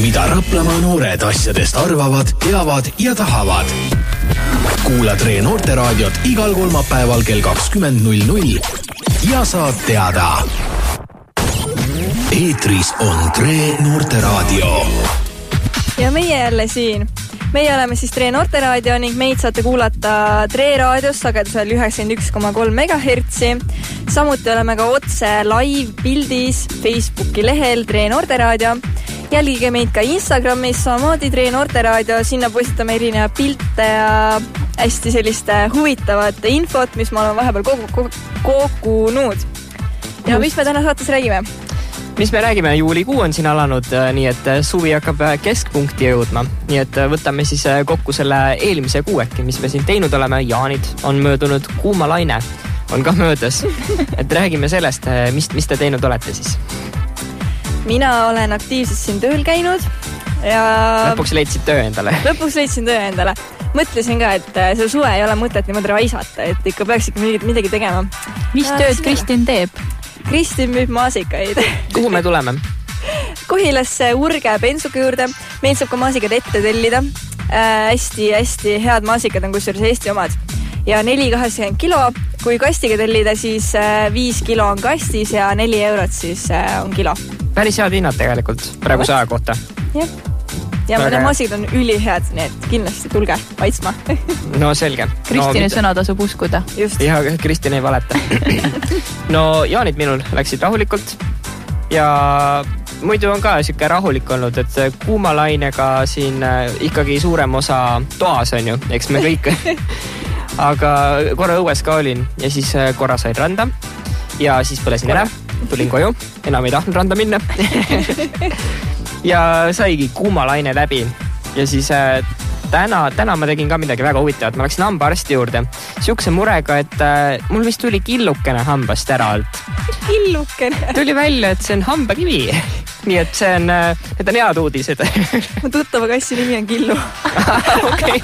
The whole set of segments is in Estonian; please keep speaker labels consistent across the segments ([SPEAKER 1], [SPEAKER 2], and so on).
[SPEAKER 1] mida Raplamaa noored asjadest arvavad, teavad ja tahavad. Kuula Tre Noorteraadiot igal kolmapäeval kell 20.00 ja saad teada. Eetris on Tre Noorteraadio.
[SPEAKER 2] Ja meie jälle siin. Meie oleme siis Tre Noorteraadio ning meid saate kuulata Tre raadios sagedusel 91,3 MHz. Samuti oleme ka otse live pildis Facebooki lehel Tre Noorteraadio. Jälgige meid ka Instagramis, samamoodi Tre Noorteraadio. Sinna postitame erinevaid pilte ja hästi selliste huvitavat infot, mis ma olen vahepeal kogunud. Ja mis me täna saates räägime?
[SPEAKER 3] Mis me räägime? Juulikuu on siin alanud, nii et suvi hakkab keskpunkti jõudma. Nii et võtame siis kokku selle eelmise kuu äkki, mis me siin teinud oleme. Jaanid on möödunud, kuuma laine on ka möödas. Et räägime sellest, mis te teinud olete siis?
[SPEAKER 2] Mina olen aktiivselt siin tööl käinud. Ja
[SPEAKER 3] lõpuks leidsid töö endale? Lõpuks
[SPEAKER 2] leidsin töö endale. Mõtlesin ka, et see suve ei ole mõtet niimoodi raisata, et ikka peaks ikka midagi tegema.
[SPEAKER 4] Mis tööd Kristin teeb?
[SPEAKER 2] Kristin müüb maasikaid.
[SPEAKER 3] Kuhu me tuleme?
[SPEAKER 2] Kohilasse Urge bensuka juurde. Meil saab ka maasikad ette tellida. Hästi head maasikad on kusjuures Eesti omad. Ja 4,80 kilo. Kui kastiga tellida, siis 5 kilo on kastis ja 4 eurot siis on kilo.
[SPEAKER 3] Päris head hinnad tegelikult praegu aja kohta.
[SPEAKER 2] Jah. Ja mõne maasikad on ülihead, nii et kindlasti tulge paitsma.
[SPEAKER 3] No selge.
[SPEAKER 4] Kristini sõna tasub uskuda.
[SPEAKER 2] Just.
[SPEAKER 3] Ja Kristin ei valeta. No Jaanid minul läksid rahulikult ja muidu on ka siuke rahulik olnud, et kuumalainega siin ikkagi suurem osa toas on ju, eks me kõik. Aga korra õues ka olin ja siis korra sain randa ja siis põlesin ära, tulin koju, enam ei tahtnud randa minna. Ja saigi kuumalaine läbi ja siis täna ma tegin ka midagi väga huvitavat. Ma läksin hambaarsti juurde siukse murega, et mul vist tuli killukene hambast ära alt.
[SPEAKER 2] Killukene?
[SPEAKER 3] Tuli välja, et see on hambakivi. Nii et need on head uudised.
[SPEAKER 2] Mu tuttava kassi nimi on Killu.
[SPEAKER 3] Okei.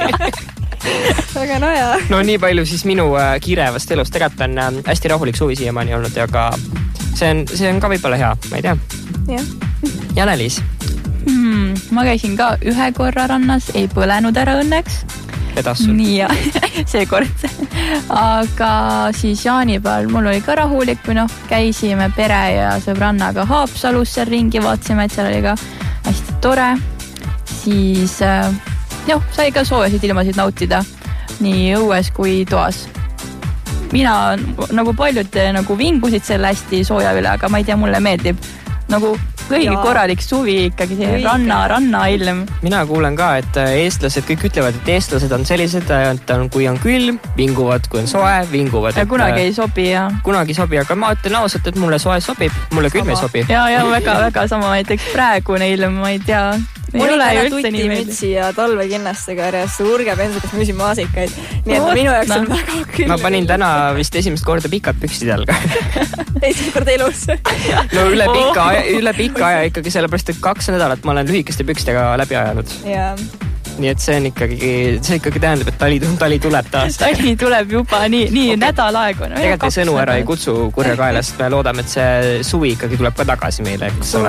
[SPEAKER 2] Väga noja.
[SPEAKER 3] No nii palju siis minu kiirevast elust. Tegelikult on hästi rahulik suvi siiamaani olnud, aga see on ka võib-olla hea, ma ei tea.
[SPEAKER 2] Jah.
[SPEAKER 3] Janeliis?
[SPEAKER 4] Ma käisin ka ühe korra rannas, ei põlenud ära õnneks.
[SPEAKER 3] Vedas sul?
[SPEAKER 4] Nii ja, see kord. Aga siis jaanipäeval mul oli ka rahulik, või käisime pere ja sõbrannaga Haapsalus seal ringi, vaatasime, et seal oli ka hästi tore. Siis sai ka soojasid ilmasid nautida nii õues kui toas. Mina nagu paljud vingusid selle hästi sooja üle, aga ma ei tea, mulle meeldib nagu kõigi korralik suvi ikkagi see ranna ilm. Mina
[SPEAKER 3] kuulen ka, et eestlased kõik ütlevad, et eestlased on sellised, et kui on külm, vinguvad, kui on soe, vinguvad.
[SPEAKER 4] Ja kunagi ei sobi,
[SPEAKER 3] Kunagi ei sobi, aga ma ütlen ausalt, et mulle soe sobib, mulle külm ei sobi.
[SPEAKER 4] Ja väga sama, näiteks praegune ilm, ma ei tea.
[SPEAKER 2] Oli täna tutimütsi ja talvekinnastega järjest Urge bensukas müüsin maasikaid. Nii et minu jaoks on väga külm.
[SPEAKER 3] Ma panin täna vist esimest korda pikad püksid jalga.
[SPEAKER 2] Esimest korda elus.
[SPEAKER 3] No üle pika aja ikkagi, sellepärast, et 2 nädalat ma olen lühikeste pükstega läbi ajanud.
[SPEAKER 2] Jaa.
[SPEAKER 3] Nii et see ikkagi tähendab, et tali tuleb taas.
[SPEAKER 4] Tali tuleb juba nii nädal aegu.
[SPEAKER 3] Tegelikult sõnu ära ei kutsu kurja kaelast. Me loodame, et see suvi ikkagi tuleb ka tagasi meile.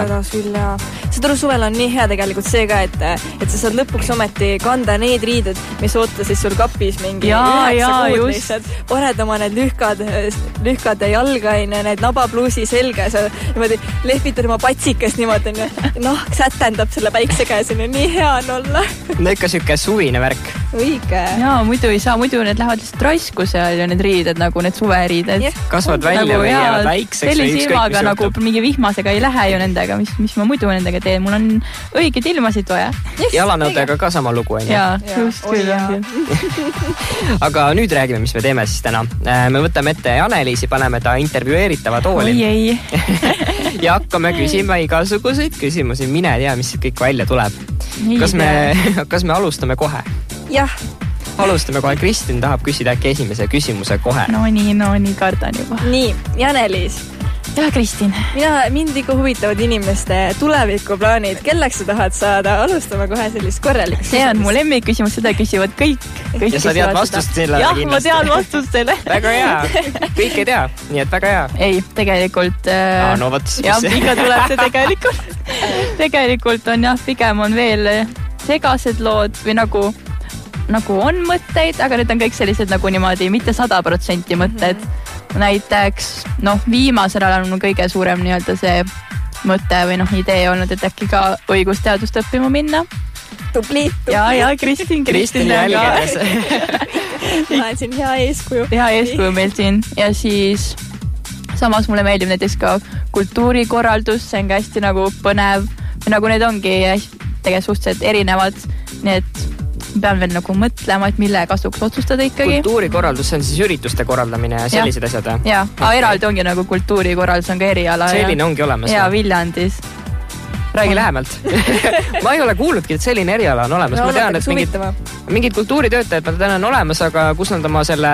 [SPEAKER 2] See suvel on nii hea tegelikult see ka, et sa saad lõpuks ometi kanda need riided, mis ootasid sul kapis mingi 9 kuud lihtsalt. Paned oma need lühkad jalga, need nabapluusi selga. Sa niimoodi lehvitad oma patsikest niimoodi. Nahk sätendab selle päikse käes. Nii hea on olla.
[SPEAKER 3] Ikka siuke suvine värk.
[SPEAKER 2] Õige.
[SPEAKER 4] Jaa, muidu ei saa, muidu need lähevad lihtsalt raisku seal ja need riided, nagu need suveriided.
[SPEAKER 3] Kasvad välja või jäävad väikseks.
[SPEAKER 4] Sellise ilmaga nagu mingi vihmasega ei lähe ju nendega, mis ma muidu nendega teen. Mul on õiged ilmasid vaja.
[SPEAKER 3] Jalanõudega ka sama lugu on.
[SPEAKER 4] Jaa, just küll.
[SPEAKER 3] Aga nüüd räägime, mis me teeme siis täna. Me võtame ette Janeliisi, paneme ta intervjueeritava tooli.
[SPEAKER 4] Oi.
[SPEAKER 3] Ja hakkame küsima igasuguseid küsimusi. Mine tea, mis kõik välja tuleb. Kas me alustame kohe?
[SPEAKER 2] Jah.
[SPEAKER 3] Alustame kohe. Kristin tahab küsida äkki esimese küsimuse kohe.
[SPEAKER 4] No nii, kardan juba.
[SPEAKER 2] Nii, Janeliis.
[SPEAKER 4] Ja Kristin.
[SPEAKER 2] Mind ikka huvitavad inimeste tulevikuplaanid. Kelleks sa tahad saada? Alustame kohe sellist korralik.
[SPEAKER 4] See on mu lemmikküsimus, seda küsivad kõik.
[SPEAKER 3] Ja sa tead vastust sellele
[SPEAKER 4] kindlasti? Jah, ma tean vastust selle.
[SPEAKER 3] Väga hea. Kõik ei tea, nii et väga hea.
[SPEAKER 4] Ei, tegelikult...
[SPEAKER 3] No võt.
[SPEAKER 4] Jah, ikka tuleb see tegelikult. tegelikult on jah, pigem on veel segased lood või nagu on mõtteid, aga need on kõik sellised nagu niimoodi mitte 100% mõtted. Näiteks viimasel ajal on kõige suurem nii-öelda see mõte või idee olnud, et äkki ka õigusteadust õppima minna.
[SPEAKER 2] Tubli.
[SPEAKER 4] Ja Kristin
[SPEAKER 3] jälgedes.
[SPEAKER 2] Ma olen siin hea eeskuju.
[SPEAKER 4] Hea eeskuju meil siin ja siis samas mulle meeldib näiteks ka kultuurikorraldus, see on ka hästi nagu põnev või nagu need ongi tegelikult suhteliselt erinevad, nii et pean veel nagu mõtlema, et mille kasuks otsustada ikkagi.
[SPEAKER 3] Kultuurikorraldus, see on siis ürituste korraldamine ja sellised asjad?
[SPEAKER 4] Jaa, aga eraldi ongi nagu kultuurikorraldus on ka eriala.
[SPEAKER 3] Selline ongi olemas?
[SPEAKER 4] Jaa, Viljandis.
[SPEAKER 3] Räägi lähemalt. Ma ei ole kuulnudki, et selline eriala on olemas. Ma tean, et mingid kultuuritöötajad ma tean on olemas, aga kus nad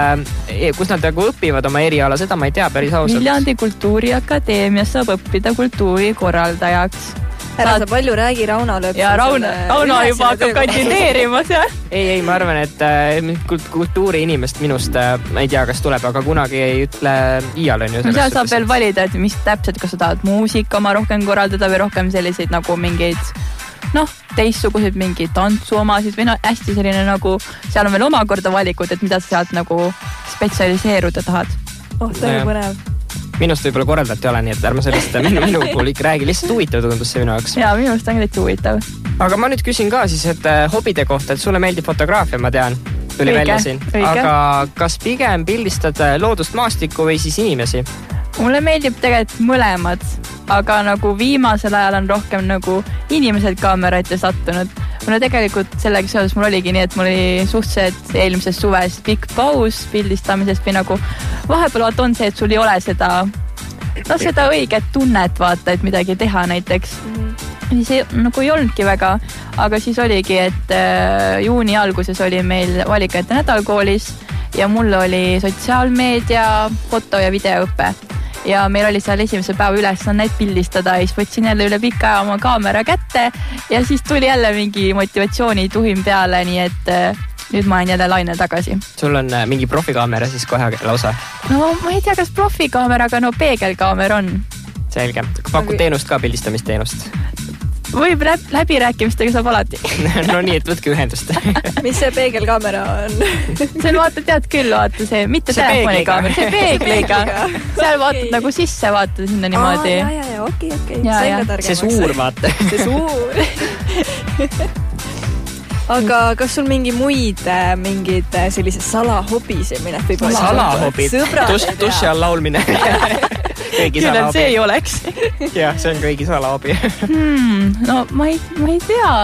[SPEAKER 3] nagu õpivad oma eriala, seda ma ei tea päris ausalt.
[SPEAKER 4] Viljandi Kultuuriakadeemias saab õppida kultuurikorraldajaks.
[SPEAKER 2] Ära sa palju räägi, Rauno lööb.
[SPEAKER 4] Ja Rauno juba hakkab kandideerima seal.
[SPEAKER 3] Ei, ma arvan, et kultuuri inimest minust, ma ei tea, kas tuleb, aga kunagi ei ütle iial on ju.
[SPEAKER 4] Seal saab veel valida, et mis täpselt, kas sa tahad muusika oma rohkem korraldada või rohkem selliseid nagu mingeid teistsuguseid mingeid tantsu omasid või hästi selline nagu, seal on veel omakorda valikud, et mida sa sealt nagu spetsialiseeruda tahad.
[SPEAKER 2] Tõe põnev.
[SPEAKER 3] Minust võib-olla korraldati ole, nii et ärma sellest minu puhul ikka räägi, lihtsalt huvitav tundus see minu jaoks.
[SPEAKER 4] Jaa, minust on täitsa huvitav.
[SPEAKER 3] Aga ma nüüd küsin ka siis, et hobide kohta, et sulle meeldib fotograafia, ma tean, tuli välja siin. Aga kas pigem pildistad loodust, maastikku või siis inimesi?
[SPEAKER 4] Mulle meeldib tegelikult mõlemad, aga nagu viimasel ajal on rohkem nagu inimesed kaamera ette sattunud. Mulle tegelikult sellega seoses mul oligi nii, et mul oli suhteliselt eelmisest suvest pikk paus pildistamisest või nagu vahepeal on see, et sul ei ole seda õiget tunnet vaata, et midagi teha näiteks. Siis nagu ei olnudki väga, aga siis oligi, et juuni alguses oli meil valikajate nädal koolis ja mul oli sotsiaalmeedia, foto ja videoõppe. Ja meil oli seal esimese päeva ülesannet pildistada ja siis võtsin jälle üle pika aja oma kaamera kätte ja siis tuli jälle mingi motivatsioonituhin peale, nii et nüüd ma olen jälle laine tagasi.
[SPEAKER 3] Sul on mingi profikaamera siis kohe lausa?
[SPEAKER 4] No ma ei tea, kas profikaamera, aga peegelkaamera on.
[SPEAKER 3] Selge. Pakud teenust ka, pildistamisteenust?
[SPEAKER 4] Võib läbirääkimistega saab alati.
[SPEAKER 3] No nii, et võtke ühendust.
[SPEAKER 2] Mis see peegelkaamera on?
[SPEAKER 4] See on tead küll, see mitte telefonikaamera, see peegliga. Seal vaatad nagu sisse, vaatad sinna niimoodi.
[SPEAKER 2] Okei.
[SPEAKER 3] See suur vaata.
[SPEAKER 2] See suur. Aga kas sul mingid sellised salahobisid, mille võib-olla?
[SPEAKER 3] Salahobid? Duši all laulmine.
[SPEAKER 4] Küll on see ei oleks.
[SPEAKER 3] Jah, see on kõigi salahobi.
[SPEAKER 4] No ma ei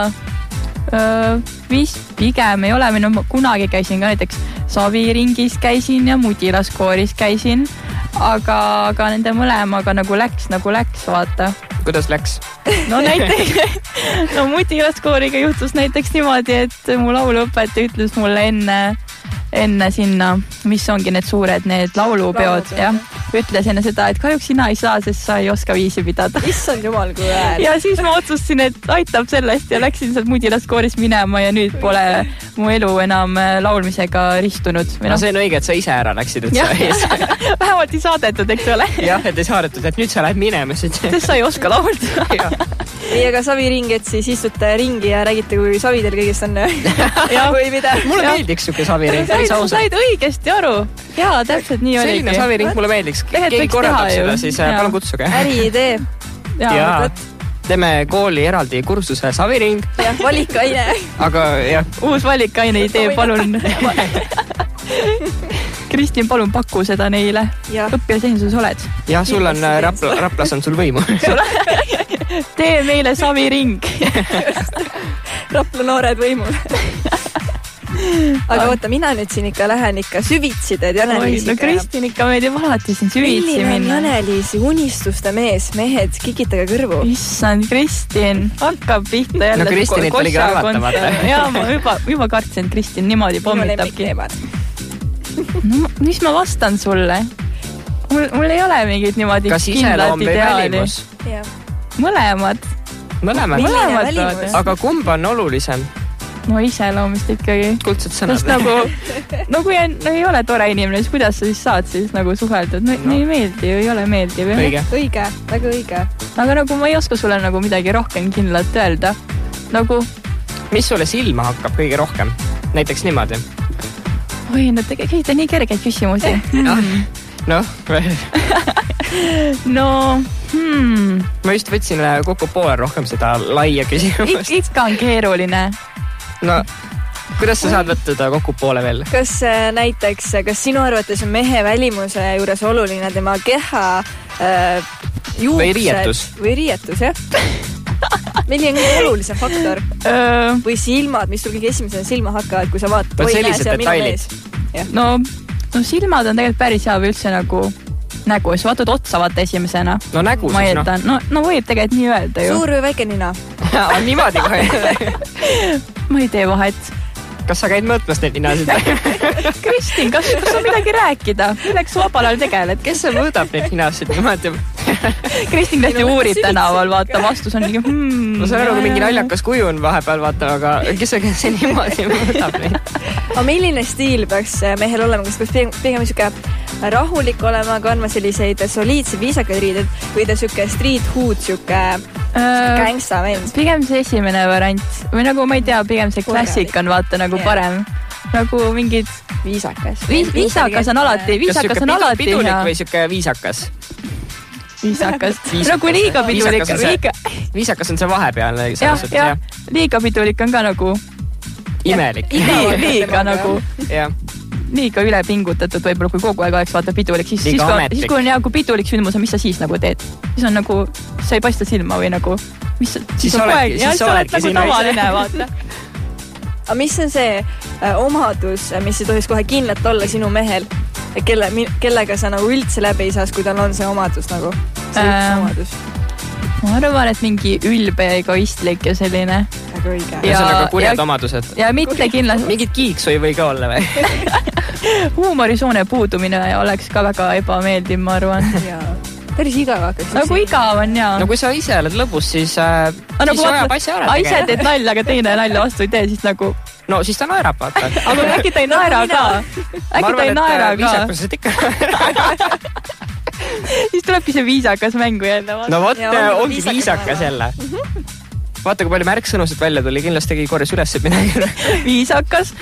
[SPEAKER 4] tea. Vist pigem ei ole. Ma kunagi käisin ka näiteks Saviringis käisin ja Mudilaskooris käisin. Aga nende mõlemaga nagu läks, vaata.
[SPEAKER 3] Kuidas läks?
[SPEAKER 4] No näiteks, Mudilaskooriga juhtus näiteks niimoodi, et mu lauluõpetaja ütles mulle enne sinna, mis ongi need suured laulupeod, jah. Ütles enne seda, et kahjuks sina ei saa, sest sa ei oska viisi pidada.
[SPEAKER 2] Issand jumal, kui väär.
[SPEAKER 4] Ja siis ma otsustasin, et aitab sellest ja läksin sealt Mudilaskooris minema ja nüüd pole mu elu enam laulmisega ristunud.
[SPEAKER 3] No see on õige, et sa ise ära läksid, et sa ees.
[SPEAKER 4] Vähemalt ei saadetud, eks ole.
[SPEAKER 3] Jah, et ei saadetud, et nüüd sa lähed minema.
[SPEAKER 4] Sest sa ei oska laulda.
[SPEAKER 2] Ei, aga Saviring, et siis istute ringi ja räägite, kui savidel kõigest on. Või mida?
[SPEAKER 3] Mulle meeldiks siuke Saviring.
[SPEAKER 4] Sa said õigesti aru. Jaa, täpselt nii oligi.
[SPEAKER 3] Selline Saviring mulle meeldiks. Keegi korraldab seda, siis palun kutsuge.
[SPEAKER 2] Äriidee.
[SPEAKER 3] Jaa. Teeme kooli eraldi kursuse Saviring.
[SPEAKER 2] Jah, valikaine.
[SPEAKER 3] Aga jah.
[SPEAKER 4] Uus valikaine idee, palun. Kristin, palun paku seda neile. Õpilasesinduses oled.
[SPEAKER 3] Jah, sul on Raplas on sul võimu.
[SPEAKER 4] Tee meile Saviring.
[SPEAKER 2] Rapla noored võimul. Aga oota, mina nüüd siin ikka lähen süvitsi teed Janeliisiga.
[SPEAKER 4] No Kristin ikka meeldib alati siin süvitsi minna.
[SPEAKER 2] Milline on Janeliisi unistuste mehed, kikitage kõrvu.
[SPEAKER 4] Issand, Kristin, hakkab pihta jälle.
[SPEAKER 3] No Kristinit oligi arvatamata.
[SPEAKER 4] Jaa, ma juba kartsin, et Kristin niimoodi pommitabki. No, mis ma vastan sulle? Mul ei ole mingit niimoodi
[SPEAKER 3] kas iseloom või välimus?
[SPEAKER 4] Mõlemad.
[SPEAKER 3] Aga kumb on olulisem?
[SPEAKER 4] no iseloomist ikkagi.
[SPEAKER 3] Kuldsed sõnad.
[SPEAKER 4] Nagu kui ei ole tore inimene, siis kuidas sa siis saad siis nagu suhelda? No ei meeldi ju, ei ole meeldiv.
[SPEAKER 2] Õige, väga õige.
[SPEAKER 4] Aga nagu ma ei oska sulle nagu midagi rohkem kindlalt öelda. Nagu...
[SPEAKER 3] Mis sulle silma hakkab kõige rohkem? Näiteks niimoodi.
[SPEAKER 4] Oi, no tegite nii kergeid küsimusi.
[SPEAKER 3] Noh, veel.
[SPEAKER 4] No,
[SPEAKER 3] Ma just võtsin kokku poole rohkem seda laia küsimust.
[SPEAKER 4] Ikka on keeruline.
[SPEAKER 3] No, kuidas sa saad võtta kokku poole veel?
[SPEAKER 2] Kas näiteks, kas sinu arvates on mehe välimuse juures oluline tema keha, juuksed või riietus, jah? Milline on olulisem faktor? Või silmad, mis sul kõige esimesena silma hakkavad, kui sa vaatad, oi näe, see on minu mees.
[SPEAKER 4] No silmad on tegelikult päris hea või üldse nagu nägu, siis vaatad otsa vaata esimesena.
[SPEAKER 3] No nägu siis,
[SPEAKER 4] No võib tegelikult nii öelda ju.
[SPEAKER 2] Suur või väike nina?
[SPEAKER 3] Niimoodi kohe.
[SPEAKER 4] Ma ei tee vahet.
[SPEAKER 3] Kas sa käid mõõtmas neid ninasid?
[SPEAKER 4] Kristin, kas on midagi rääkida? Milleks vabal ajal tegeled?
[SPEAKER 3] Kes see mõõdab neid ninasid niimoodi?
[SPEAKER 4] Kristin tõesti uurib tänaval, vaata, vastus on mingi
[SPEAKER 3] Ma saan aru, kui mingi naljakas kuju on vahepeal, vaata, aga kes see niimoodi mõõdab neid?
[SPEAKER 2] Aga milline stiil peaks mehel olema? Kas peaks pigem niisugune rahulik olema, kandma selliseid soliidse viisakaid riided või ta niisugune street hood, niisugune gangsta vend?
[SPEAKER 4] Pigem see esimene variant. Või nagu ma ei tea, pigem see klassik on vaata nagu parem. Nagu mingid...
[SPEAKER 2] Viisakas.
[SPEAKER 4] Viisakas on alati. Viisakas on alati.
[SPEAKER 3] Pidulik või siuke viisakas?
[SPEAKER 4] Viisakas. Nagu liiga pidulik.
[SPEAKER 3] Viisakas on see vahepealne.
[SPEAKER 4] Ja, liiga pidulik on ka nagu...
[SPEAKER 3] Imelik.
[SPEAKER 4] Liiga nagu... Liiga üle pingutatud võib-olla, kui kogu aeg oleks vaata pidulik. Siis kui on hea, kui pidulik sündmus on, mis sa siis nagu teed? Siis on nagu, sa ei paista silma või nagu...
[SPEAKER 3] Siis oledki
[SPEAKER 4] nagu tavaline, vaata.
[SPEAKER 2] Aga mis on see omadus, mis ei tohiks kohe kindlalt olla sinu mehel? Kellega sa nagu üldse läbi ei saas, kui tal on see omadus nagu? See üks omadus.
[SPEAKER 4] Ma arvan, et mingi ülbe ja egoistlik ja selline.
[SPEAKER 2] Väga õige.
[SPEAKER 3] Ja see on nagu kurjad omadused.
[SPEAKER 4] Ja mitte kindlasti.
[SPEAKER 3] Mingid kiiksu ei või ka olla või?
[SPEAKER 4] Huumorisoone puudumine oleks ka väga ebameeldiv, ma arvan.
[SPEAKER 2] Päris igav hakkaks.
[SPEAKER 4] Nagu igav on, jaa.
[SPEAKER 3] No kui sa ise oled lõbus, siis ajab asja ära tegema.
[SPEAKER 4] Ise teed nalja, aga teine nalja vastu ei tee, siis nagu...
[SPEAKER 3] No siis ta naerab, vaata.
[SPEAKER 4] Aga äkki ta ei naera ka. Äkki ta ei naera ka.
[SPEAKER 3] Viisakused ikka.
[SPEAKER 4] Siis tulebki see viisakas mängu jälle.
[SPEAKER 3] No vot, ongi viisakas jälle. Vaata, kui palju märksõnusid välja tuli, kindlasti tegi korjas üles midagi.
[SPEAKER 4] Viisakas.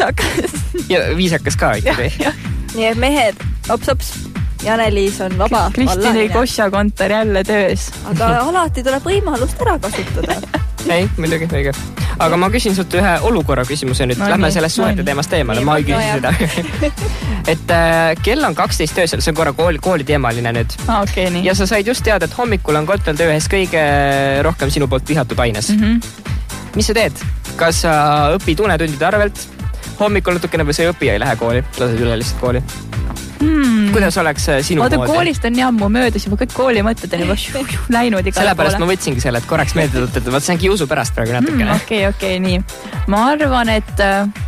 [SPEAKER 3] Ja viisakas ka ikkagi.
[SPEAKER 2] Nii et mehed, ops. Janeliis on vaba.
[SPEAKER 4] Kristini Kossa kontor jälle töös.
[SPEAKER 2] Aga alati tuleb võimalust ära kasutada.
[SPEAKER 3] Ei, muidugi, õige. Aga ma küsin sult ühe olukorra küsimuse nüüd. Lähme sellest suhete teemast teemale. Ma ei küsi seda. Et kell on 12 töösel, see on korra kooli teemaline nüüd.
[SPEAKER 4] Okay, nii.
[SPEAKER 3] Ja sa said just teada, et hommikul on Kotel töö ühes kõige rohkem sinu poolt vihatud aines. Mis sa teed? Kas sa õpid unetundide arvelt? Hommikul natukene või sa ei õpi ja ei lähe kooli? Lased üle lihtsalt kooli? Kuidas oleks sinu moodi?
[SPEAKER 4] Koolist on nii ammu möödas juba kõik kooli mõtted on juba läinud igale
[SPEAKER 3] Sellepärast ma võtsingi selle, et korraks meelde tõtted. Vaat see on kiusu pärast praegu natukene.
[SPEAKER 4] Okei, nii. Ma arvan, et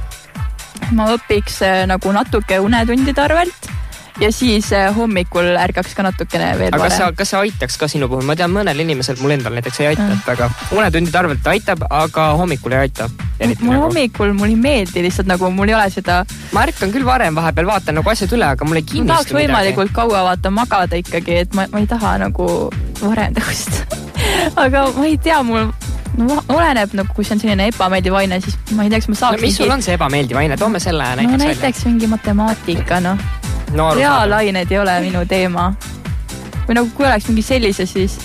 [SPEAKER 4] ma õpiks nagu natuke unetundide arvelt ja siis hommikul ärkaks ka natukene veel
[SPEAKER 3] varem. Aga kas see aitaks ka sinu puhul? Ma tean, mõnel inimesel mul endal näiteks ei aita, aga unetundide arvelt aitab, aga hommikul ei aita.
[SPEAKER 4] Mul hommikul mul ei meeldi lihtsalt nagu mul ei ole seda...
[SPEAKER 3] Ma ärkan küll varem vahepeal, vaatan nagu asjad üle, aga mul ei kinnistu
[SPEAKER 4] midagi. Tahaks võimalikult kaua vaata magada ikkagi, et ma ei taha nagu varem tõust. Aga ma ei tea, mul oleneb nagu, kui see on selline ebameeldiv aine, siis ma ei tea, kas ma saaks...
[SPEAKER 3] No mis sul on see ebameeldiv aine? Toome selle näiteks välja.
[SPEAKER 4] Näiteks mingi matemaatika, reaalained ei ole minu teema. Või nagu kui oleks mingi sellise, siis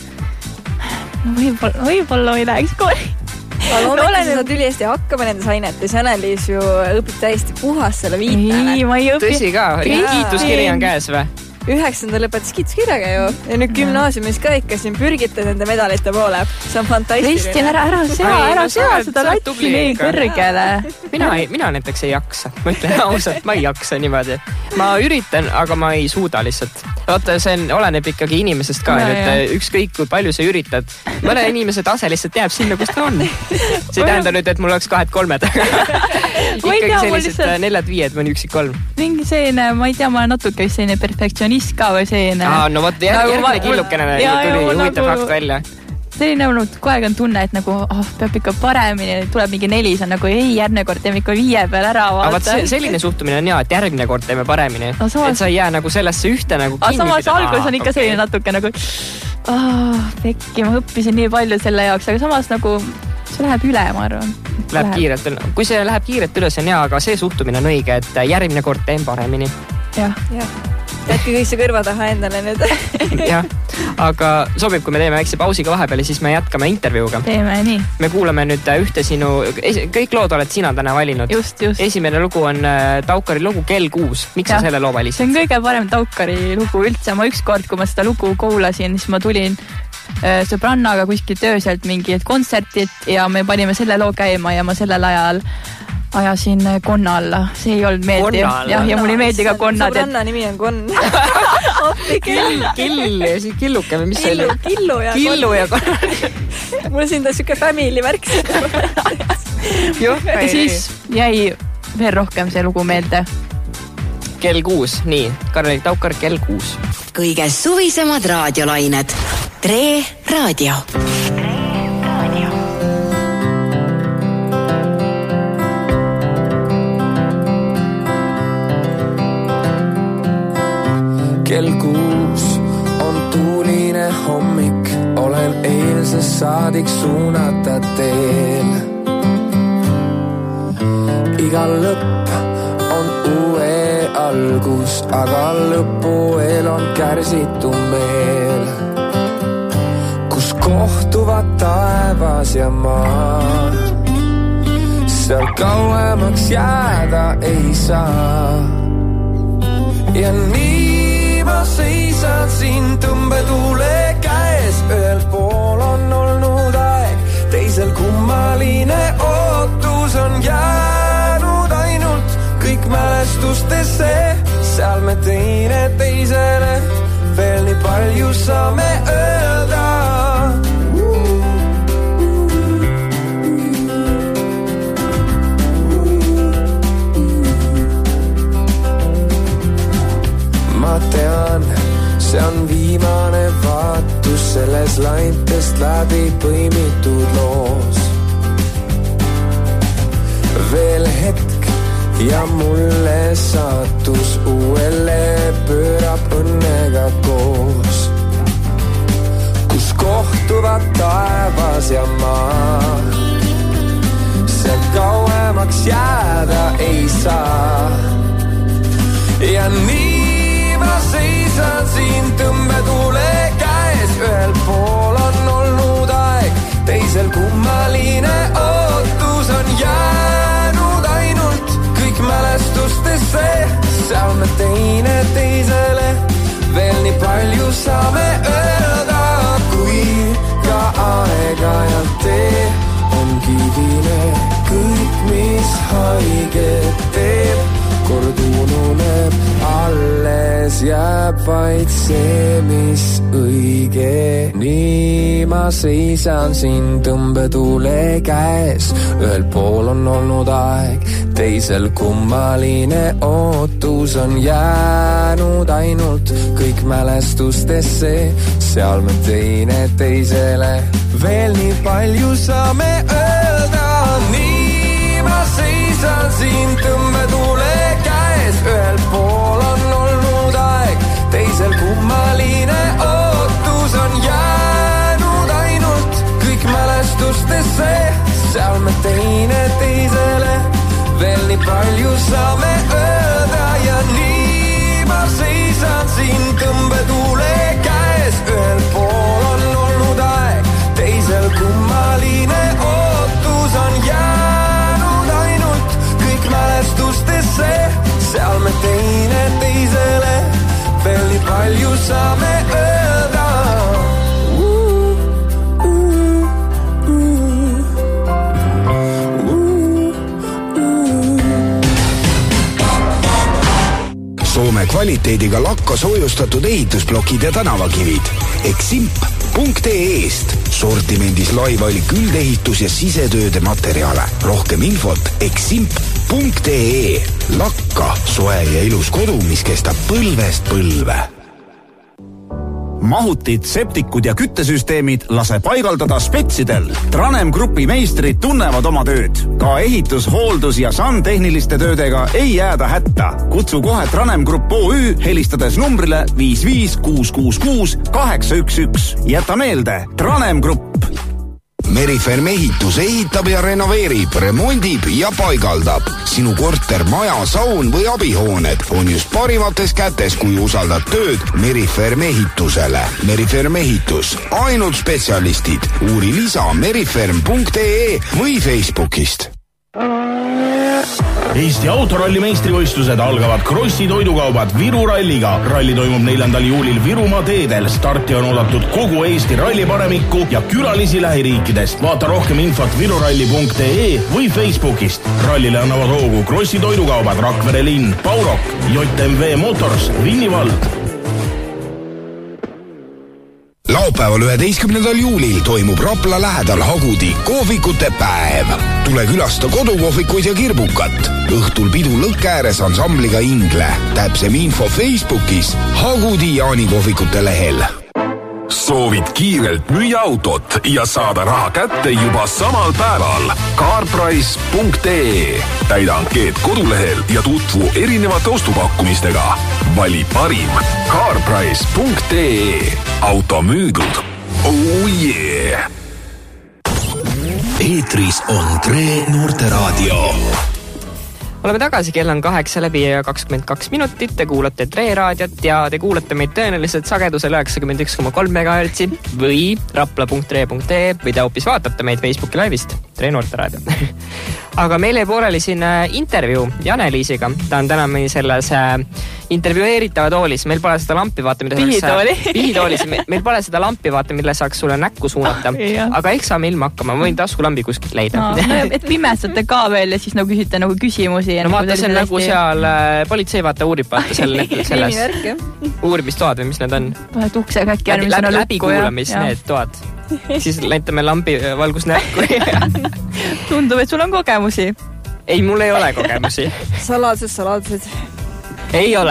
[SPEAKER 4] võib-olla ei läheks kooli.
[SPEAKER 2] Aga ometi sa saad üli hästi hakkama nendes ainetes. Janeliis ju õpib täiesti puhas selle viitele.
[SPEAKER 4] Ei, ma ei õpi.
[SPEAKER 3] Tõsi ka, kiituskiri on käes või?
[SPEAKER 2] 9. lõpetas kiituskirjaga ju. Ja nüüd gümnaasiumis ka ikka siin pürgite nende medalite poole. See on fantastiline.
[SPEAKER 4] Kristin, ära sea seda latti nii kõrgele.
[SPEAKER 3] Mina näiteks ei jaksa. Ma ütlen ausalt, ma ei jaksa niimoodi. Ma üritan, aga ma ei suuda lihtsalt. Vaata, see oleneb ikkagi inimesest ka. Ükskõik kui palju sa üritad. Mõne inimese tase lihtsalt jääb sinna, kus ta on. See ei tähenda nüüd, et mul oleks 2-3. Ikkagi sellised 4-5 mõni üksik 3.
[SPEAKER 4] Mingi selline, ma ei tea, ma olen natuke selline perfektsionist ka või selline.
[SPEAKER 3] No vot, järgmine killukene tuli huvitav fakt välja.
[SPEAKER 4] selline olnud, kogu aeg on tunne, et nagu peab ikka paremini, tuleb mingi 4, see on nagu ei, järgmine kord teeme ikka 5 peal ära.
[SPEAKER 3] Aga selline suhtumine on hea, et järgmine kord teeme paremini. Et sa ei jää nagu sellesse ühte nagu kinni.
[SPEAKER 4] Samas algus on ikka selline natuke nagu pekki, ma õppisin nii palju selle jaoks, aga samas nagu see läheb üle, ma arvan.
[SPEAKER 3] Läheb kiirelt, kui see läheb kiirelt üle, see on hea, aga see suhtumine on õige, et järgmine kord teen paremini.
[SPEAKER 4] Jah.
[SPEAKER 2] Jätke kõik see kõrva taha endale nüüd.
[SPEAKER 3] Jah, aga sobib, kui me teeme väikse pausiga vahepeal, siis me jätkame intervjuuga.
[SPEAKER 4] Teeme nii.
[SPEAKER 3] Me kuulame nüüd ühte sinu, kõik lood oled sina täna valinud.
[SPEAKER 4] Just.
[SPEAKER 3] Esimene lugu on Taukari lugu Kell 6. Miks sa selle loo valisid?
[SPEAKER 4] See on kõige parem Taukari lugu üldse. Ma ükskord, kui ma seda lugu kuulasin, siis ma tulin sõbrannaga kuskilt ööselt mingid kontsertid ja me panime selle loo käima ja ma sellel ajal ajasin konna alla. See ei olnud meeldiv. Ja mul ei meeldi ka konnad.
[SPEAKER 2] Sõbranna nimi on konn.
[SPEAKER 3] Kill ja siis killuke või mis see oli?
[SPEAKER 2] Killu ja konn. Mul siin ta siuke family värk.
[SPEAKER 4] Ja siis jäi veel rohkem see lugu meelde.
[SPEAKER 3] Kell 6, nii. Karl Taukar, Kell 6.
[SPEAKER 5] Kõige suvisemad raadiolained. Tre Raadio.
[SPEAKER 6] Kell 6 on tuuline hommik, olen eilsest saadik suunata teel. Igal lõpp on uue algus, aga lõpu eel on kärsitu meel, kus kohtuvad taevas ja maa. Seal kauemaks jääda ei saa. Ja nii ma seisan siin tõmbetuule käes, ühel pool on olnud aeg, teisel kummaline ootus on jäänud ainult kõik mälestustesse, seal me teine teisele veel nii palju saame öelda. Ma tean, see on viimane vaatus selles laintest läbi põimitud loos. Veel hetk ja mulle saatus uuele pöörab õnnega koos, kus kohtuvad taevas ja maa. See kauemaks jääda ei saa. Ja nii ma seisan siin tõmbetuule käes, ühel pool on olnud aeg, teisel kummaline ootus on jäänud ainult kõik mälestustesse, seal me teine teisele veel nii palju saame öelda, kui ka aeg-ajalt tee on kivine, kõik mis haiget teeb, kord ununeb, alles jääb vaid see, mis õige. Nii ma seisan siin tõmbetuule käes, ühel pool on olnud aeg, teisel kummaline ootus on jäänud ainult kõik mälestustesse, seal me teine teisele veel nii palju saame öelda. Nii ma seisan siin tõmbetuule käes, ühel pool on olnud aeg, teisel kummaline ootus on jäänud ainult kõik mälestustesse, seal me teine teisele veel nii palju saame öelda. Ja nii ma seisan siin tõmbetuule käes, ühel pool on olnud aeg, teisel kummaline ootus on jäänud ainult kõik mälestustesse, seal me teine teisele veel nii palju saame öelda.
[SPEAKER 1] Soome kvaliteediga lakka soojustatud ehitusblokid ja tänavakivid. Eximp.ee-st sortimendis laivalik üldehitus ja sisetööde materjale. Rohkem infot eximp.ee. Lakka, soe ja ilus kodu, mis kestab põlvest põlve.
[SPEAKER 7] Mahutid, septikud ja küttesüsteemid lase paigaldada spetsidel. Tranem Grupi meistrid tunnevad oma tööd. Ka ehitus, hooldus ja tehniliste töödega ei jääda hätta. Kutsu kohe Tranem Grupp OÜ helistades numbrile 55666 811. Jäta meelde, Tranem Grupp.
[SPEAKER 8] Meriferm Ehitus ehitab ja renoveerib, remondib ja paigaldab. Sinu korter, maja, saun või abihooned on just parimates kätes, kui usaldad tööd Meriferm Ehitusele. Meriferm Ehitus, ainult spetsialistid. Uuri lisa meriferm.ee või Facebookist.
[SPEAKER 9] Eesti autoralli meistrivõistlused algavad Krossi toidukaubad Viru ralliga. Ralli toimub 4. juulil Virumaa teedel. Starti on oodatud kogu Eesti ralliparemikku ja külalisi lähiriikidest. Vaata rohkem infot viruralli.ee või Facebookist. Rallile annavad hoogu Krossi toidukaubad Rakvere linn, Paurok, JMV Motors, Vinni vald.
[SPEAKER 8] Laupäeval 11. juulil toimub Rapla lähedal Hagudi kohvikute päev. Tule külasta kodukohvikuid ja kirbukat. Õhtul pidu lõkke ääres ansambliga Ingle. Täpsem info Facebookis Hagudi Jaanikohvikute lehel.
[SPEAKER 10] Soovid kiirelt müüa autot ja saada raha kätte juba samal päeval. Carprice.ee. Täida ankeet kodulehel ja tutvu erinevate ostupakkumistega. Vali parim. Carprice.ee. Auto müüdud. Oh yeah!
[SPEAKER 1] Eetris on Tre Noorteraadio.
[SPEAKER 3] Oleme tagasi, kell on 8 läbi ja 22 minutit. Te kuulate Tre raadiot ja te kuulate meid tõenäoliselt sagedusel 91,3 MHz või rapla.tre.ee või te hoopis vaatate meid Facebooki laivist Tre Noorteraadio. Aga meil ei pooleli siin intervjuu Jane-Liisiga. Ta on täna meil selles intervjueeritava toolis. Meil pole seda lampi, vaata, mida Pihitoolis. Meil pole seda lampi, vaata, mille saaks sulle näkku suunata. Aga eks saame ilma hakkama. Ma võin taskulambi kuskilt leida.
[SPEAKER 4] Et pimestate ka veel ja siis nagu küsite nagu küsimusi.
[SPEAKER 3] No vaata, see on nagu seal politsei vaata uurib vaata selles uurimistoad või mis need on.
[SPEAKER 4] Paned uksega äkki järgmisena lukku.
[SPEAKER 3] Läbikuulamis need toad. Siis näitame lambi valgus näkku.
[SPEAKER 4] Tundub, et sul on kogemusi.
[SPEAKER 3] Ei, mul ei ole kogemusi.
[SPEAKER 2] Saladused.
[SPEAKER 3] Ei ole.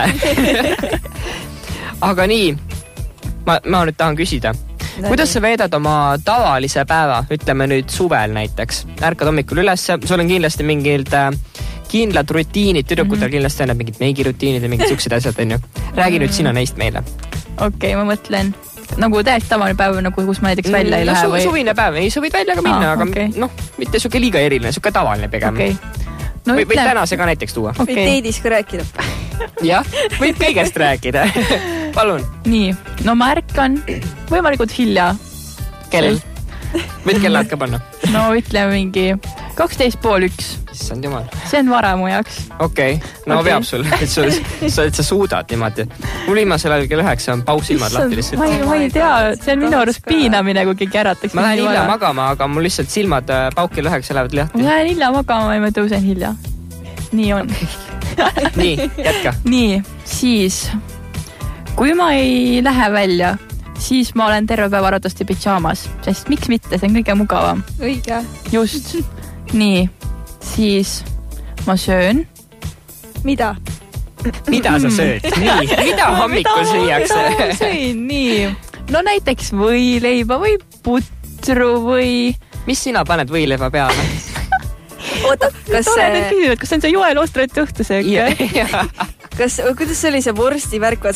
[SPEAKER 3] Aga nii, ma nüüd tahan küsida. Kuidas sa veedad oma tavalise päeva, ütleme nüüd suvel näiteks? Ärkad hommikul üles, sul on kindlasti mingid kindlad rutiinid, tüdrukutel kindlasti on mingid meigirutiinid ja mingid siuksed asjad, on ju. Räägi nüüd sina neist meile.
[SPEAKER 4] Okei, ma mõtlen. Nagu täiesti tavaline päev, nagu kus ma näiteks välja ei lähe või?
[SPEAKER 3] Suvine päev, ei, sa võid välja ka minna, aga mitte suke liiga eriline, suke tavaline pigem. Või tänase ka näiteks tuua.
[SPEAKER 2] Või teidis ka rääkida.
[SPEAKER 3] Jah, võib kõigest rääkida. Palun.
[SPEAKER 4] Nii, no ma ärkan võimalikult hilja.
[SPEAKER 3] Kellel? Võid kellad ka panna?
[SPEAKER 4] No ütleme mingi 12:30.
[SPEAKER 3] Issand jumal.
[SPEAKER 4] See on vara mu jaoks.
[SPEAKER 3] Okei, no veab sul, et sa suudad niimoodi. Mul viimasel ajal kell 9 on paus ilmad lahti lihtsalt.
[SPEAKER 4] Ma ei tea, see on minu arust piinamine, kui keegi ärataks.
[SPEAKER 3] Ma lähen hilja magama, aga mul lihtsalt silmad pauk kell 9 lähevad lahti.
[SPEAKER 4] Ma lähen hilja magama ja ma tõusen hilja. Nii on.
[SPEAKER 3] Nii, jätka.
[SPEAKER 4] Nii, siis kui ma ei lähe välja, siis ma olen terve päev arvatavasti pidžaamas, sest miks mitte, see on kõige mugavam.
[SPEAKER 2] Õige.
[SPEAKER 4] Just. Nii, siis ma söön.
[SPEAKER 2] Mida?
[SPEAKER 3] Mida sa sööd? Nii, mida hommikul süüakse?
[SPEAKER 4] Ma söön, nii. No näiteks võileiba või putru või...
[SPEAKER 3] Mis sina paned võileiba peale?
[SPEAKER 2] Oota, kas
[SPEAKER 4] on see Joel Ostrati õhtusöök?
[SPEAKER 2] Kuidas see oli see vorsti värk?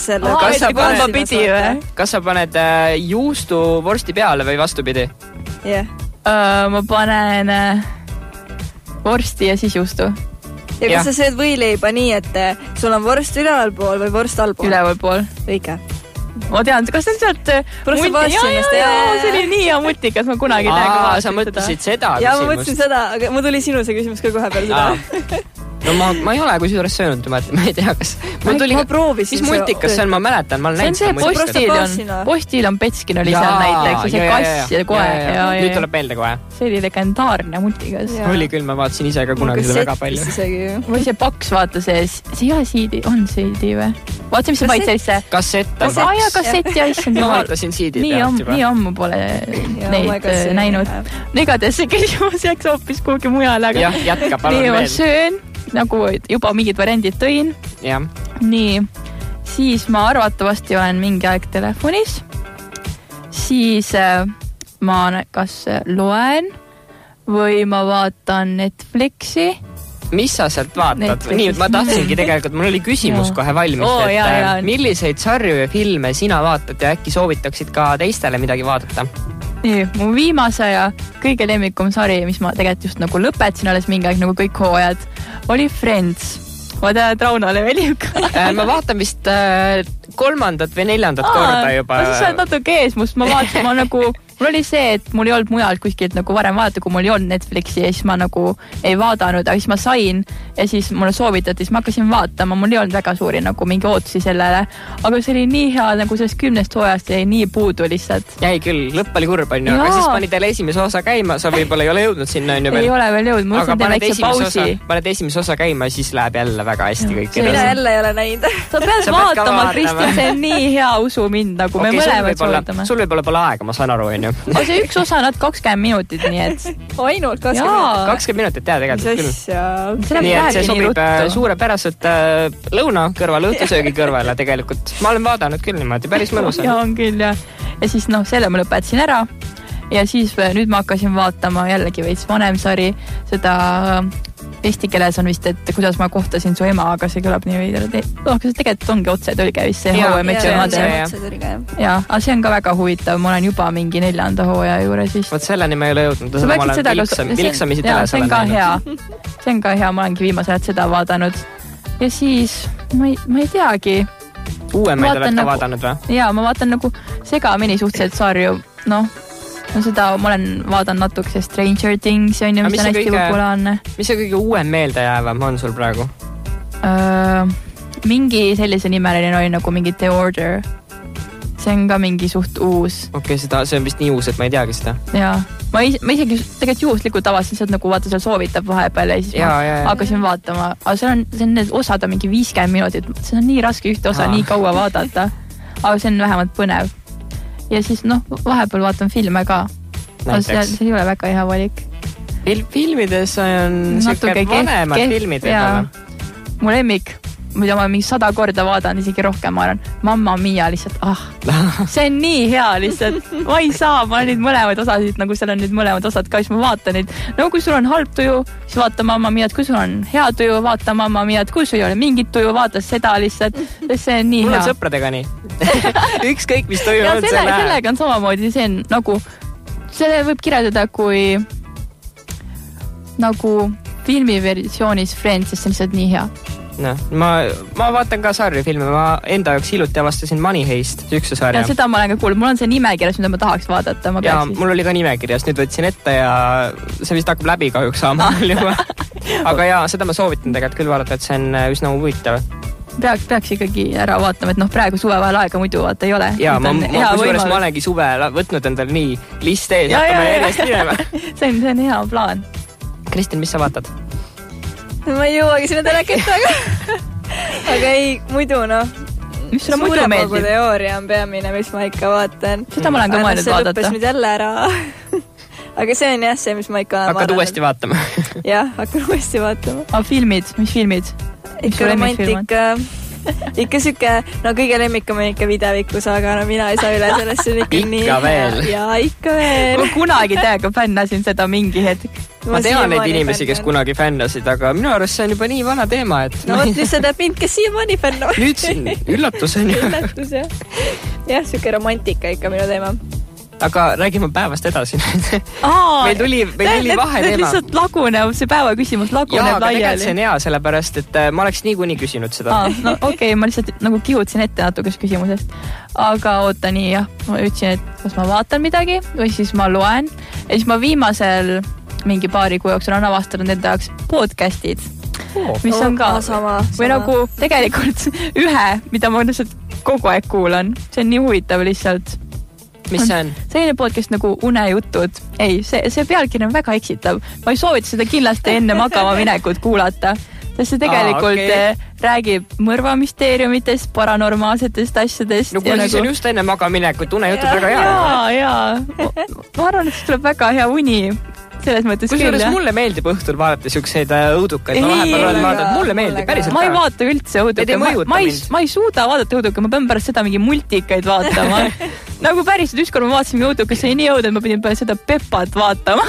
[SPEAKER 3] Kas sa paned juustu vorsti peale või vastupidi?
[SPEAKER 4] Ma panen vorsti ja siis juustu.
[SPEAKER 2] Ja kas sa sööd võileiba nii, et sul on vorst ülevalpool või vorst allpool?
[SPEAKER 4] Ülevalpool.
[SPEAKER 2] Õige.
[SPEAKER 4] Ma tean, kas see on sealt see oli nii hea multikas, ma kunagi ei tea.
[SPEAKER 3] Sa mõtlesid seda
[SPEAKER 2] küsimust? Ma mõtlesin seda, aga mul tuli sinu see küsimus ka kohe peale seda.
[SPEAKER 3] No ma ei ole kusjuures söönud, ma ei tea, kas...
[SPEAKER 2] Ma proovisin.
[SPEAKER 3] Mis multikas see on, ma mäletan, ma olen näinud
[SPEAKER 4] see Postil on Petskin oli seal näiteks ja see kass ja kohe.
[SPEAKER 3] Nüüd tuleb meelde kohe.
[SPEAKER 4] See oli legendaarne multikas.
[SPEAKER 3] Oli küll, ma vaatasin ise ka kunagi seda väga palju.
[SPEAKER 4] Või see paks, vaata see ei ole CD, on CD või? Vaata, mis see vaid sellise...
[SPEAKER 3] Kassett on
[SPEAKER 4] paks. Kassett ja issand.
[SPEAKER 3] Ma vaatasin CD pealt juba.
[SPEAKER 4] Nii ammu pole neid näinud. Igatahes see küsimus jääks hoopis kuhugi mujale.
[SPEAKER 3] Jah, jätka, palun
[SPEAKER 4] veel. Ma söön, nagu juba mingid variandid tõin.
[SPEAKER 3] Jah.
[SPEAKER 4] Nii, siis ma arvatavasti olen mingi aeg telefonis. siis ma kas loen või ma vaatan Netflixi.
[SPEAKER 3] Mis sa sealt vaatad? Nii, ma tahtsingi tegelikult, mul oli küsimus kohe valmis, milliseid sarju ja filme sina vaatad ja äkki soovitaksid ka teistele midagi vaadata?
[SPEAKER 4] Nii, mu viimase ja kõige lemmikum sari, mis ma tegelikult just nagu lõpetasin alles mingi aeg nagu kõik hooajad, oli Friends. Ma tean, et Raunale meeldib ka.
[SPEAKER 3] Ma vaatan vist 3. või 4. korda juba.
[SPEAKER 4] Sa oled natuke ees must, ma vaatan, ma nagu... Mul oli see, et mul ei olnud mujalt kuskilt nagu varem vaadata, kui mul ei olnud Netflixi ja siis ma nagu ei vaadanud, aga siis ma sain ja siis mulle soovitati, siis ma hakkasin vaatama, mul ei olnud väga suuri nagu mingi ootusi sellele, aga see oli nii hea, nagu sellest 10 hooajast jäi nii puudu lihtsalt.
[SPEAKER 3] Jäi küll, lõpp oli kurb on ju, aga siis pani teile esimese osa käima, sa võib-olla ei ole jõudnud sinna on ju veel.
[SPEAKER 4] Ei ole veel jõudnud, mul on väikse pausi.
[SPEAKER 3] Paned esimese osa käima, siis läheb jälle väga hästi kõik.
[SPEAKER 2] Mina jälle ei ole näinud.
[SPEAKER 4] Sa pead vaatama, Kristin, see on nii hea, usu mind, nagu me mõlemad soovitame.
[SPEAKER 3] Sul võib-olla pole aega, ma saan aru, on ju.
[SPEAKER 4] Aga see üks osa on 20 minutit, nii et...
[SPEAKER 2] Ainult 20 minutit?
[SPEAKER 3] 20 minutit, tegelikult küll.
[SPEAKER 4] Nii
[SPEAKER 3] et see sobib suurepäraselt lõuna kõrval, õhtusöögi kõrvale tegelikult. Ma olen vaadanud küll niimoodi, päris mõnus.
[SPEAKER 4] Ja on küll, ja. Ja siis selle ma lõpetasin ära. Ja siis nüüd ma hakkasin vaatama jällegi veits vanem sari. Seda eesti keeles on vist, et kuidas ma kohtasin su ema, aga see kõlab nii veidra. Aga see tegelikult ongi otsetõlge vist see How I Met Your Mother. Ja, aga see on ka väga huvitav. Ma olen juba mingi 4. hooaja juures vist.
[SPEAKER 3] Võt selleni ma ei ole jõudnud.
[SPEAKER 4] Ma olen
[SPEAKER 3] vilksamisi teles.
[SPEAKER 4] See on ka hea. See on ka hea. Ma olengi viimasel ajal seda vaadanud. Ja siis ma ei teagi.
[SPEAKER 3] Uuemaid oled ka vaadanud või?
[SPEAKER 4] Jaa, ma vaatan nagu segamini suhteliselt sarju. No seda ma olen vaadanud natuke Stranger Things on ju, mis on hästi populaarne.
[SPEAKER 3] Mis see kõige uuem meeldejäävam on sul praegu?
[SPEAKER 4] Mingi sellise nimeline oli nagu mingi The Order. See on ka mingi suht uus.
[SPEAKER 3] Okei, see on vist nii uus, et ma ei teagi seda.
[SPEAKER 4] Jaa. Ma isegi tegelikult juhuslikult avasin sealt nagu vaata, seal soovitab vahepeal ja siis ma hakkasin vaatama. Aga see on need osad on mingi 50 minutit. See on nii raske ühte osa nii kaua vaadata. Aga see on vähemalt põnev. Ja siis vahepeal vaatan filme ka. See ei ole väga hea valik.
[SPEAKER 3] Filmides on siuke vanemad filmid.
[SPEAKER 4] Mu lemmik, mida ma mingi 100 korda vaadan, isegi rohkem ma arvan. Mamma Mia lihtsalt, see on nii hea lihtsalt. Ma ei saa, ma olen neid mõlemad osasid, nagu seal on nüüd mõlemad osad ka, siis ma vaatan neid. No kui sul on halb tuju, siis vaata Mamma Miat, kui sul on hea tuju, vaata Mamma Miat, kui sul ei ole mingit tuju, vaata seda lihtsalt. See on nii hea.
[SPEAKER 3] Mul on sõpradega nii. Ükskõik, mis tuju on selle.
[SPEAKER 4] Sellega on samamoodi, see on nagu, selle võib kirjeldada kui nagu filmiversioonis Friends, sest see on lihtsalt nii hea.
[SPEAKER 3] No, ma vaatan ka sarju filme, ma enda jaoks hiljuti avastasin Money Heist, ükse sarja.
[SPEAKER 4] Ja seda ma olen ka kuulnud, mul on see nimekirjas, mida ma tahaks vaadata.
[SPEAKER 3] Ja mul oli ka nimekirjas, nüüd võtsin ette ja see vist hakkab läbi kahjuks saama juba. Aga jaa, seda ma soovitan tegelikult küll vaadata, et see on üsna huvitav.
[SPEAKER 4] Peaks ikkagi ära vaatama, et praegu suvevael aega muidu vaata ei ole.
[SPEAKER 3] Jaa, ma olengi suve võtnud endal nii list ees, hakkame järjest minema.
[SPEAKER 4] See on hea plaan.
[SPEAKER 3] Kristin, mis sa vaatad?
[SPEAKER 2] Ma ei jõuagi sinna teleketta, aga ei, muidu
[SPEAKER 4] Mis sulle muidu meeldib?
[SPEAKER 2] Suure teooria on peamine, mis ma ikka vaatan.
[SPEAKER 4] Seda ma olen ka mõelnud vaadata.
[SPEAKER 2] See lõppes nüüd jälle ära. Aga see on jah see, mis ma ikka olen
[SPEAKER 3] vaadanud. Hakkad uuesti vaatama?
[SPEAKER 2] Jah, hakkan uuesti vaatama.
[SPEAKER 4] Aga filmid? Mis filmid?
[SPEAKER 2] Ikka romantika. Ikka siuke, kõige lemmikam on ikka Videvikus, aga mina ei saa üle sellest, see on ikka nii.
[SPEAKER 3] Ikka veel.
[SPEAKER 2] Jaa, ikka veel.
[SPEAKER 4] Ma kunagi täiega fännasin seda mingi hetk.
[SPEAKER 3] Ma tean neid inimesi, kes kunagi fännasid, aga minu arust see on juba nii vana teema, et...
[SPEAKER 2] No võt, lihtsalt teab mind, kes siiamaani fännavad.
[SPEAKER 3] Nüüd siin üllatus on ju.
[SPEAKER 2] Üllatus, jah. Jah, siuke romantika ikka minu teema.
[SPEAKER 3] Aga räägime päevast edasi. Meil tuli vahe teema.
[SPEAKER 4] Lihtsalt laguneb, see päeva küsimus laguneb laiali.
[SPEAKER 3] Jaa, aga tegelikult see on hea, sellepärast, et ma oleks niikuinii küsinud seda.
[SPEAKER 4] No okei, ma lihtsalt nagu kihutsin ette natukes küsimusest. Aga oota nii, jah. Ma ütlesin, et kas ma vaatan midagi või siis ma loen. Ja siis ma viimasel mingi paari kuu jooksul on avastanud enda jaoks podcastid. Mis on ka
[SPEAKER 2] sama.
[SPEAKER 4] Või nagu tegelikult ühe, mida ma lihtsalt kogu aeg kuulan. See on nii huvitav lihtsalt.
[SPEAKER 3] Mis see on?
[SPEAKER 4] Selline podcast nagu Unejutud. Ei, see pealkiri on väga eksitav. Ma ei soovita seda kindlasti enne magama minekut kuulata. Sest see tegelikult räägib mõrvamisteeriumitest, paranormaalsetest asjadest.
[SPEAKER 3] No kui siis on just enne magaminekut, Unejutud väga hea.
[SPEAKER 4] Jaa. Ma arvan, et see tuleb väga hea uni. Selles mõttes küll,
[SPEAKER 3] jah. Mulle meeldib õhtul vaadata siukseid õudukaid. Mulle meeldib päriselt.
[SPEAKER 4] Ma ei vaata üldse õudukaid. Ma ei suuda vaadata õudukaid. Ma pean pärast seda mingi multikaid vaatama. nagu päriselt ükskord ma vaatasin Youtube'is sai nii õud, et ma pidin peale seda Pepat vaatama.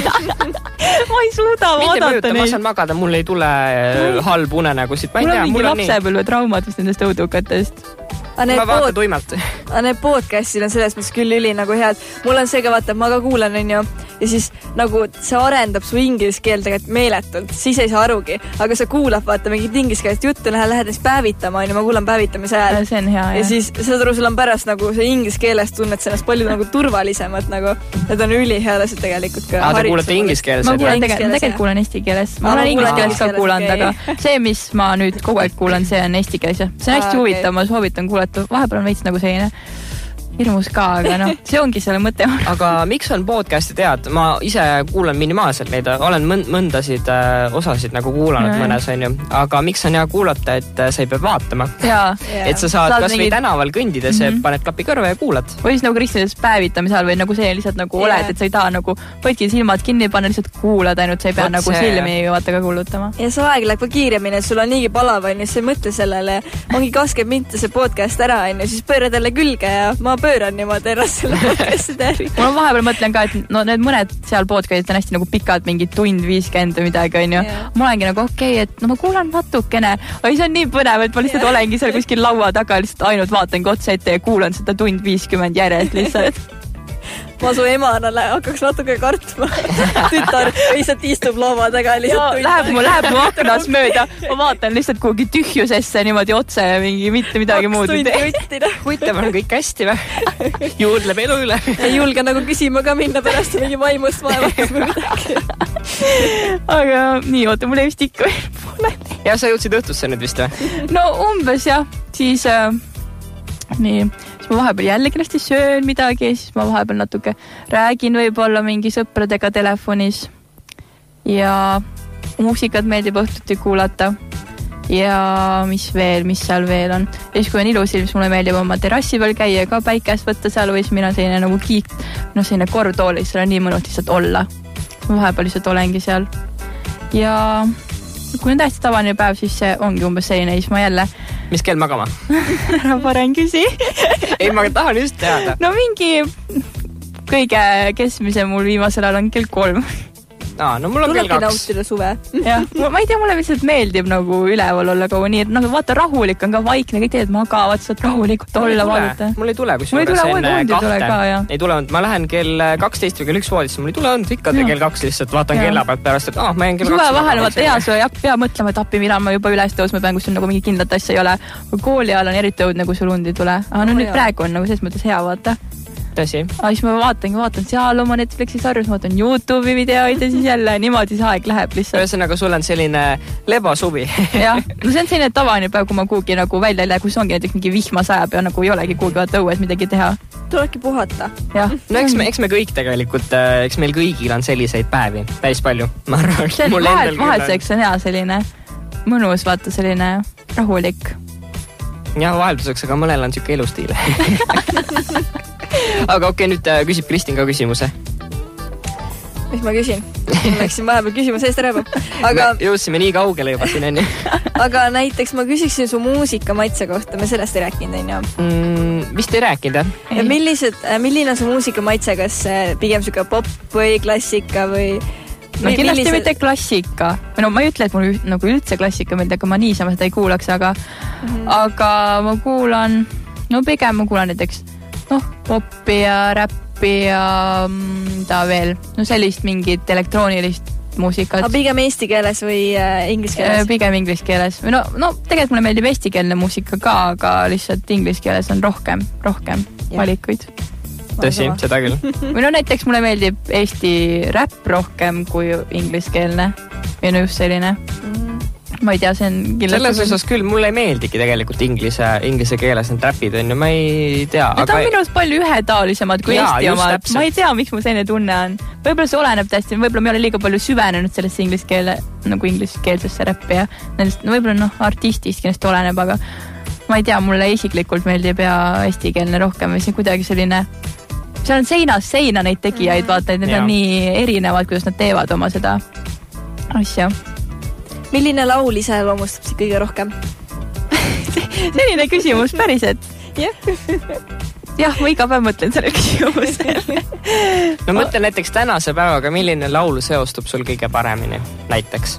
[SPEAKER 4] Ma ei suuda vaadata
[SPEAKER 3] neid. Ma saan magada, mul ei tule halb unenägusid.
[SPEAKER 4] Mul on mingi lapsepõlve traumad vist nendest õudukatest.
[SPEAKER 3] Ma vaatan tuimalt.
[SPEAKER 2] Need podcastil on selles mõttes küll üli nagu head. Mul on see ka vaata, ma ka kuulan, on ju. Ja siis nagu see arendab su inglise keel tegelikult meeletult. Siis ei saa arugi. Aga sa kuulad vaata mingit inglise keelest juttu, lähed näiteks päevitama, on ju. Ma kuulan päevitamise ajal.
[SPEAKER 4] See on hea,
[SPEAKER 2] ja siis saad aru, sul on pärast nagu see inglise keeles tunned sellest palju nagu turvalisemad nagu. Need on üli head asjad tegelikult ka.
[SPEAKER 3] Te kuulate inglise keeles?
[SPEAKER 4] Ma tegelikult kuulan eesti keeles. Ma olen inglise keeles ka kuulanud, aga see, mis ma nüüd kogu aeg kuulan, see on eesti keeles. See on hästi huvitav, ma soovitan kuulata. Vahepeal on veits nagu selline hirmus ka, aga noh, see ongi selle mõte.
[SPEAKER 3] Aga miks on podcasti tead? Ma ise kuulan minimaalselt neid, olen mõndasid osasid nagu kuulanud mõnes, on ju. Aga miks on hea kuulata, et sa ei pea vaatama? Et sa saad kas või tänaval kõndides, paned klapi kõrva ja kuulad.
[SPEAKER 4] Või siis nagu Kristines päevitamise ajal või nagu see lihtsalt nagu oled, et sa ei taha nagu võidki silmad kinni panna, lihtsalt kuulad ainult, sa ei pea nagu silmi vaata ka kuulutama.
[SPEAKER 2] Ja see aeg läheb ka kiiremini, et sul on niigi palav, on ju, sa ei mõtle sellele, ongi 20 minti see podcast ära, on ju, siis pöörad jälle külge ja ma pööran niimoodi ennast selle podcastide äri.
[SPEAKER 4] Ma vahepeal mõtlen ka, et no need mõned seal podcastid on hästi nagu pikad, mingi tund 50 või midagi, on ju. Ma olengi nagu et no ma kuulan natukene. Aga see on nii põnev, et ma lihtsalt olengi seal kuskil laua taga, lihtsalt ainult vaatangi otsa ette ja kuulan seda tund 50 järjest lihtsalt.
[SPEAKER 2] Ma su emana hakkaks natuke kartma. Tütar lihtsalt istub looma taga.
[SPEAKER 4] Läheb mu aknas mööda. Ma vaatan lihtsalt kuhugi tühjusesse niimoodi otse ja mitte midagi muud.
[SPEAKER 3] Huvitav on kõik hästi või? Juurdleb elu üle.
[SPEAKER 2] Ei julge nagu küsima ka minna pärast mingi vaimust vaevast või midagi.
[SPEAKER 4] Aga nii, oota, mul ei vist ikka pole.
[SPEAKER 3] Ja sa jõudsid õhtusse nüüd vist või?
[SPEAKER 4] No umbes jah. Siis nii, siis ma vahepeal jällegi hästi söön midagi, siis ma vahepeal natuke räägin võib-olla mingi sõpradega telefonis ja muusikat meeldib õhtuti kuulata ja mis seal veel on. Ja siis kui on ilus ilm, siis mulle meeldib oma terrassi peal käia ka päikest võtta seal või siis mina selline nagu selline korvtool, seal on nii mõnus lihtsalt olla. Ma vahepeal lihtsalt olengi seal ja kui on tähti tavaline päev, siis see ongi umbes selline, siis ma jälle...
[SPEAKER 3] Mis kell magama?
[SPEAKER 4] Ära parem küsi.
[SPEAKER 3] Ei, ma tahan just teada.
[SPEAKER 4] No mingi kõige keskmise mul viimasel ajal on kell 3.
[SPEAKER 3] No mul on kell 2.
[SPEAKER 2] Tulebki nautida suve.
[SPEAKER 4] Jah, ma ei tea, mulle lihtsalt meeldib nagu üleval olla kaua nii, et nagu vaata rahulik on ka vaikne, kõik teed magavad, saad rahulikult olla, vaadata.
[SPEAKER 3] Mul ei tule, kui sul enne 2. Ei tule und, ma lähen kell 12 või kell 1 voodisse, mul ei tule und, ikka kell 2 lihtsalt vaatan kella pealt pärast, et ma jään kell 2.
[SPEAKER 4] Suve vahel vaata hea, sa ei pea mõtlema, et appi, millal ma juba üles tõusma pean, kus sul nagu mingi kindlat asja ei ole. Kooli ajal on eriti õud, nagu sul und ei tule. Aga no nüüd praegu on nagu selles mõttes hea vaata.
[SPEAKER 3] Tõsi.
[SPEAKER 4] Siis ma vaatan seal oma Netflixi sarjus, ma vaatan YouTube'i videoid ja siis jälle niimoodi see aeg läheb lihtsalt.
[SPEAKER 3] Ühesõnaga, sul on selline lebasuvi.
[SPEAKER 4] Jah, no see on selline tavaline päev, kui ma kuhugi nagu välja ei lähe, kus ongi näiteks mingi vihma sajab ja nagu ei olegi kuhugi vaata õues midagi teha.
[SPEAKER 2] Tulebki puhata.
[SPEAKER 4] Jah.
[SPEAKER 3] No eks me kõik tegelikult, eks meil kõigil on selliseid päevi päris palju. Ma arvan,
[SPEAKER 4] see on vahetuseks on hea selline mõnus, vaata selline rahulik.
[SPEAKER 3] Jah, vahelduseks, aga mõnel on siuke elustiil. Aga okei, nüüd küsib Kristin ka küsimuse.
[SPEAKER 2] Mis ma küsin? Ma läksin vahepeal küsimuse eest ära juba. Aga...
[SPEAKER 3] Me jõudsime nii kaugele juba siin enne.
[SPEAKER 2] Aga näiteks ma küsiksin su muusika maitse kohta. Me sellest ei rääkinud, on ju?
[SPEAKER 3] Vist ei rääkinud,
[SPEAKER 2] jah? Milline on su muusika maitse? Kas pigem siuke pop või klassika või...
[SPEAKER 4] No kindlasti mitte klassika. No ma ei ütle, et mul nagu üldse klassika meeldib, aga ma niisama seda ei kuulaks, aga ma kuulan... No pigem ma kuulan näiteks popi ja räppi ja ta veel. No sellist mingit elektroonilist muusikat.
[SPEAKER 2] Aga pigem eesti keeles või inglise keeles?
[SPEAKER 4] Pigem inglise keeles. No tegelikult mulle meeldib eestikeelne muusika ka, aga lihtsalt inglise keeles on rohkem valikuid.
[SPEAKER 3] Tõsi, seda küll.
[SPEAKER 4] Või no näiteks mulle meeldib eesti räpp rohkem kui ingliskeelne. Ja no just selline. Ma ei tea, see on kindlasti...
[SPEAKER 3] Selles osas küll, mulle ei meeldigi tegelikult inglise keeles need räpid on ja ma ei tea.
[SPEAKER 4] Need on minust palju ühetaolisemad kui eesti omad. Ma ei tea, miks mul selline tunne on. Võib-olla see oleneb täiesti, võib-olla me ole liiga palju süvenenud sellesse ingliskeelsesse räppi ja võib-olla artistist kindlasti oleneb, aga ma ei tea, mulle isiklikult meeldib ja eestikeelne rohkem või see kuidagi selline... Seal on seinast seina neid tegijaid, vaata, et need on nii erinevad, kuidas nad teevad oma seda asja.
[SPEAKER 2] Milline laul ise loomustab kõige rohkem?
[SPEAKER 4] Selline küsimus, päriselt. jah, ma iga päev mõtlen selle küsimusele.
[SPEAKER 3] No mõtlen näiteks tänase päevaga, milline laul seostub sul kõige paremini, näiteks?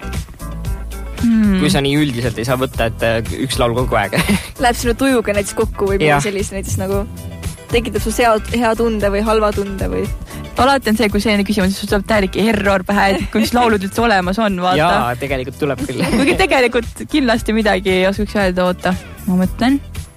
[SPEAKER 3] Kui sa nii üldiselt ei saa võtta, et üks laul kogu aeg.
[SPEAKER 2] Läheb sinu tujuga näiteks kokku või sellist näiteks nagu tekitab su hea tunde või halva tunde või?
[SPEAKER 4] Alati on see, kui selline küsimus, sul tuleb täielik error pähe, et kui mis laulud üldse olemas on, vaata.
[SPEAKER 3] Jaa, tegelikult tuleb küll.
[SPEAKER 4] Kuigi tegelikult kindlasti midagi ei oskaks öelda, oota. Ma mõtlen.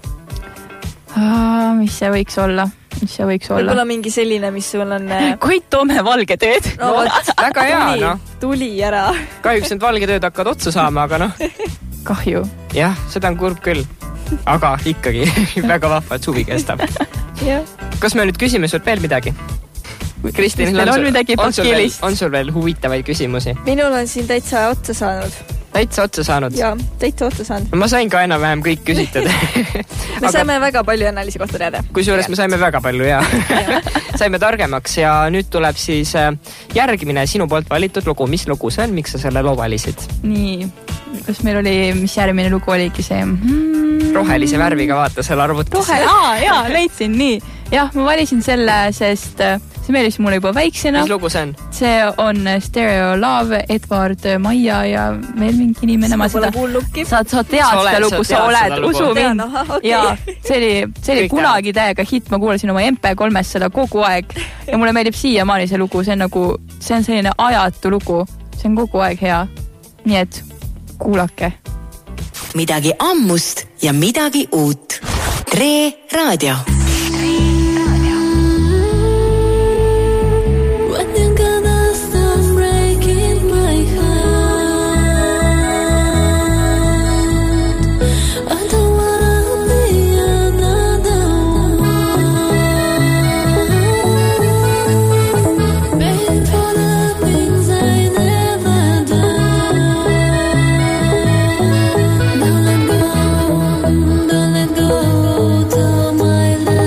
[SPEAKER 4] Mis see võiks olla?
[SPEAKER 2] Võib-olla mingi selline, mis sul on...
[SPEAKER 4] Koit Toome valgetööd.
[SPEAKER 2] No,
[SPEAKER 3] väga hea, noh.
[SPEAKER 2] Tuli ära.
[SPEAKER 3] Kahjuks need valgetööd hakkavad otsa saama, aga noh.
[SPEAKER 4] Kahju.
[SPEAKER 3] Jah, seda on kurb küll. Aga ikkagi väga vahva, et suvi kestab. Kas me nüüd küsime sul veel midagi? Kristin, on sul veel huvitavaid küsimusi?
[SPEAKER 2] Minul on siin täitsa otsa saanud.
[SPEAKER 3] Täitsa otsa saanud?
[SPEAKER 2] Jaa, täitsa otsa saanud.
[SPEAKER 3] Ma sain ka enam-vähem kõik küsitud.
[SPEAKER 2] Me saime väga palju Annelisi kohta teada.
[SPEAKER 3] Kusjuures me saime väga palju, jaa. Saime targemaks ja nüüd tuleb siis järgmine sinu poolt valitud lugu. Mis lugu see on? Miks sa selle loo valisid?
[SPEAKER 4] Nii, kas meil oli, mis järgmine lugu oligi see?
[SPEAKER 3] Rohelise värviga vaata seal arvutis.
[SPEAKER 4] Jaa, leidsin, nii. Jah, ma valisin selle, sest see meelis mulle juba väiksena.
[SPEAKER 3] Mis lugu see on?
[SPEAKER 4] See on Stereo Love, Edward Maia ja veel mingi inimene. Sa tead seda lugu, sa oled, usu mind. Ja see oli kunagi täiega hitt, ma kuulasin oma MP3-s seda kogu aeg ja mulle meeldib siiamaani see lugu, see on selline ajatu lugu, see on kogu aeg hea. Nii et kuulake.
[SPEAKER 5] Midagi ammust ja midagi uut. Tre Raadio.
[SPEAKER 11] Don't let go to my life.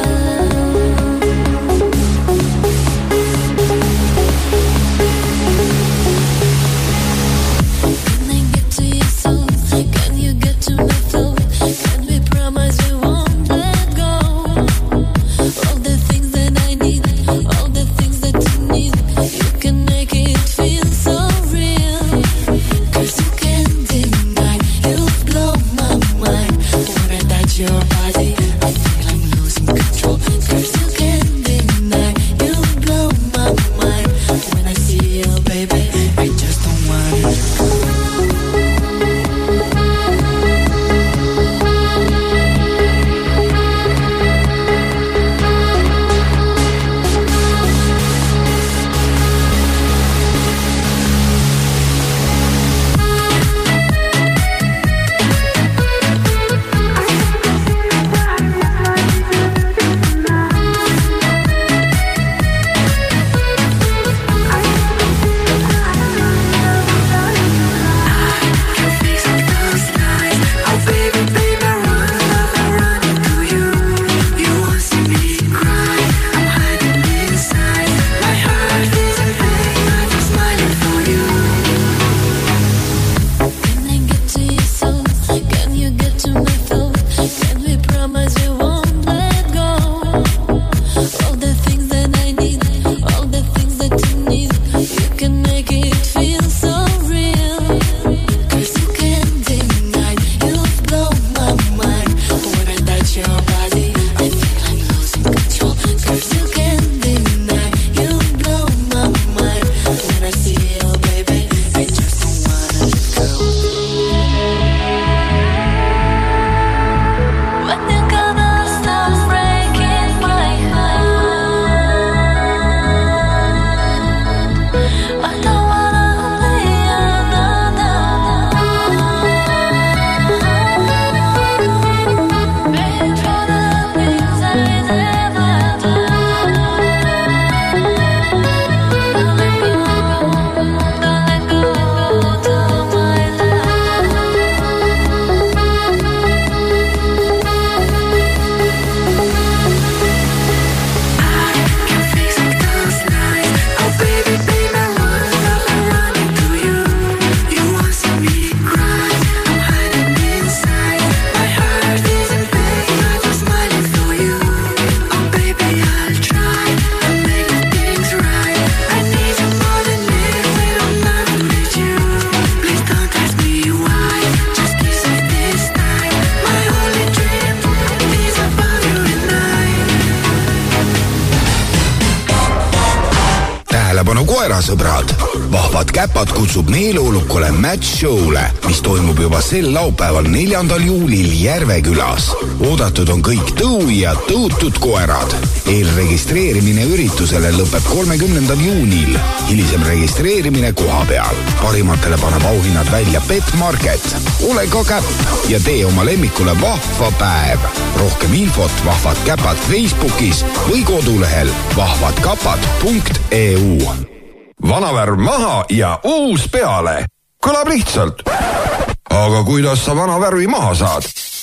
[SPEAKER 8] sõbrad. Vahvad käpad kutsub meeleolukule Match Show'le, mis toimub juba sel laupäeval 4. juulil Järvekülas. Oodatud on kõik tõu- ja tõutud koerad. Eelregistreerimine üritusele lõpeb 30. juunil. Hilisem registreerimine koha peal. Parimatele paneb auhinnad välja Pet Market. Ole ka käpp ja tee oma lemmikule vahva päev. Rohkem infot Vahvad käpad Facebookis või kodulehel vahvadkapad.eu.
[SPEAKER 10] Vanavärv maha ja uus peale. Kõlab lihtsalt. Aga kuidas sa vanavärvi maha saad?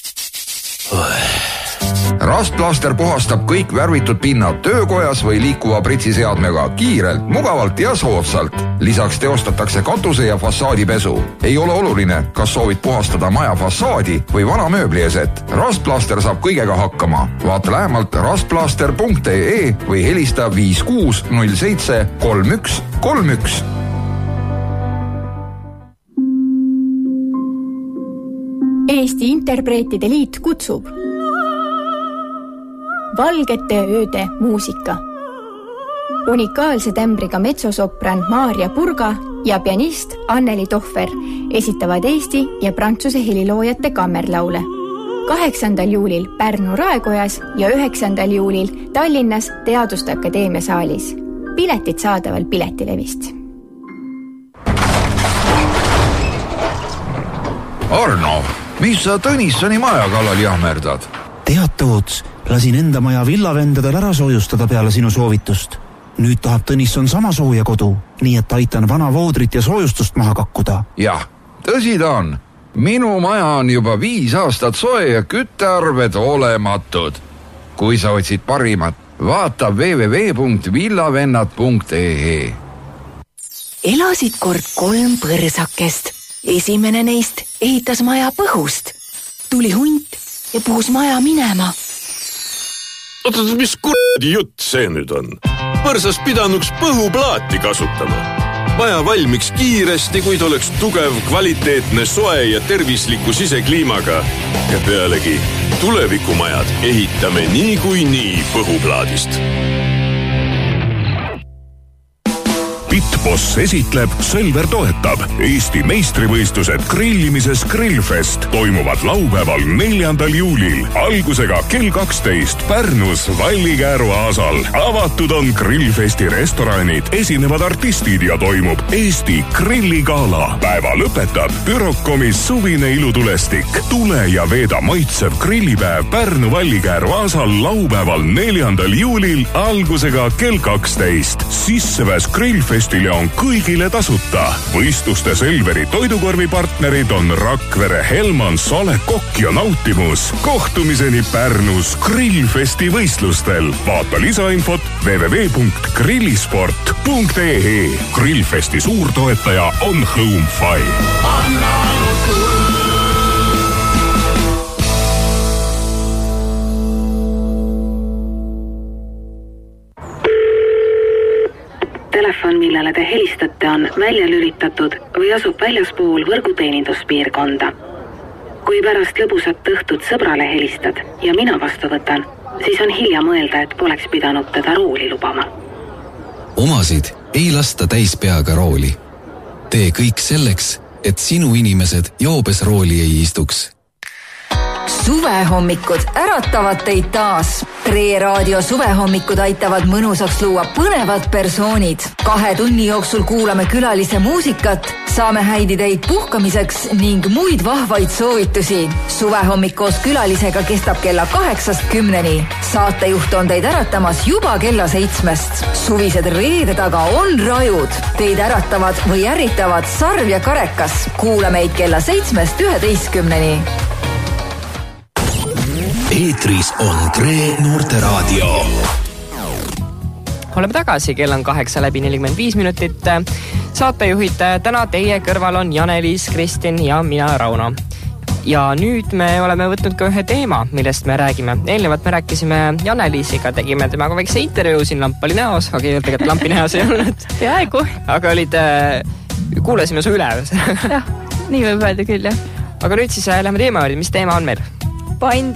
[SPEAKER 10] Rastplaster puhastab kõik värvitud pinnad töökojas või liikuva pritsiseadmega kiirelt, mugavalt ja soodsalt. Lisaks teostatakse katuse ja fassaadipesu. Ei ole oluline, kas soovid puhastada maja fassaadi või vana mööblieset. Rastplaster saab kõigega hakkama. Vaata lähemalt rastplaster.ee või helista 5607 3131.
[SPEAKER 11] Eesti Interpreetide Liit kutsub Valgete ööde muusika. Unikaalse tämbriga metsosopran Maarja Purga ja pianist Anneli Tohver esitavad Eesti ja Prantsuse heliloojate kammerlaule. 8. juulil Pärnu Raekojas ja 9. juulil Tallinnas Teaduste Akadeemia saalis. Piletid saadaval Piletilevist.
[SPEAKER 10] Arno, mis sa Tõnissoni maja kallal jahmerdad?
[SPEAKER 7] Tead, Toots, lasin enda maja villavendadel ära soojustada peale sinu soovitust. Nüüd tahab Tõnisson sama sooja kodu, nii et aitan vana voodrit ja soojustust maha kakkuda.
[SPEAKER 10] Jah, tõsi ta on. Minu maja on juba 5 aastat soe ja küttearved olematud. Kui sa otsid parimat, vaata www.villavennad.ee.
[SPEAKER 5] Elasid kord 3 põrsakest. Esimene neist ehitas maja põhust. Tuli hunt ja puhus maja minema.
[SPEAKER 12] Oota, mis kuradi jutt see nüüd on? Põrsas pidanuks põhuplaati kasutama. Maja valmiks kiiresti, kuid oleks tugev, kvaliteetne, soe ja tervisliku sisekliimaga. Ja pealegi tulevikumajad ehitame nii põhuplaadist.
[SPEAKER 13] Pitboss esitleb, Selver toetab. Eesti meistrivõistlused grillimises Grillfest toimuvad laupäeval 4. juulil. Algusega kell 12 Pärnus Vallikääru aasal. Avatud on Grillfesti restoranid, esinevad artistid ja toimub Eesti grilligala. Päeva lõpetab Bürokomis suvine ilutulestik. Tule ja veeda maitsev grillipäev Pärnu Vallikääru aasal laupäeval 4. juulil algusega kell 12. Sisseväes Grillfestile on kõigile tasuta. Võistluste Selveri toidukorvipartnerid on Rakvere Helman, Sale Kokk ja Nautimus. Kohtumiseni Pärnus Grillfesti võistlustel. Vaata lisainfot www.grillisport.ee. Grillfesti suurtoetaja on HomeFi.
[SPEAKER 14] Telefon, millele te helistate, on välja lülitatud või asub väljaspool võrguteeninduspiirkonda. Kui pärast lõbusat õhtut sõbrale helistad ja mina vastu võtan, siis on hilja mõelda, et poleks pidanud teda rooli lubama.
[SPEAKER 15] Omasid ei lasta täis peaga rooli. Tee kõik selleks, et sinu inimesed joobes rooli ei istuks.
[SPEAKER 16] Suvehommikud äratavad teid taas. Tre Raadio suvehommikud aitavad mõnusaks luua põnevad persoonid. 2 tunni jooksul kuulame külalise muusikat, saame häid ideid puhkamiseks ning muid vahvaid soovitusi. Suvehommik koos külalisega kestab kella 8-10. Saatejuht on teid äratamas juba kella 7. Suvised reede taga on rajud. Teid äratavad või ärritavad Sarv ja Karekas. Kuula meid kella 7-11.
[SPEAKER 1] Eetris on Tre Noorteraadio.
[SPEAKER 3] Oleme tagasi, kell on 8:45. Saatejuhid täna teie kõrval on Jane-Liis, Kristin ja mina, Rauno. Ja nüüd me oleme võtnud ka ühe teema, millest me räägime. Eelnevalt me rääkisime Jane-Liisiga, tegime temaga väikse intervjuu, siin lamp oli näos, aga tegelikult lampi näos ei olnud.
[SPEAKER 4] Peaaegu.
[SPEAKER 3] Aga kuulasime su üle.
[SPEAKER 4] Jah, nii võib öelda küll, jah.
[SPEAKER 3] Aga nüüd siis lähme teema oli, mis teema on meil?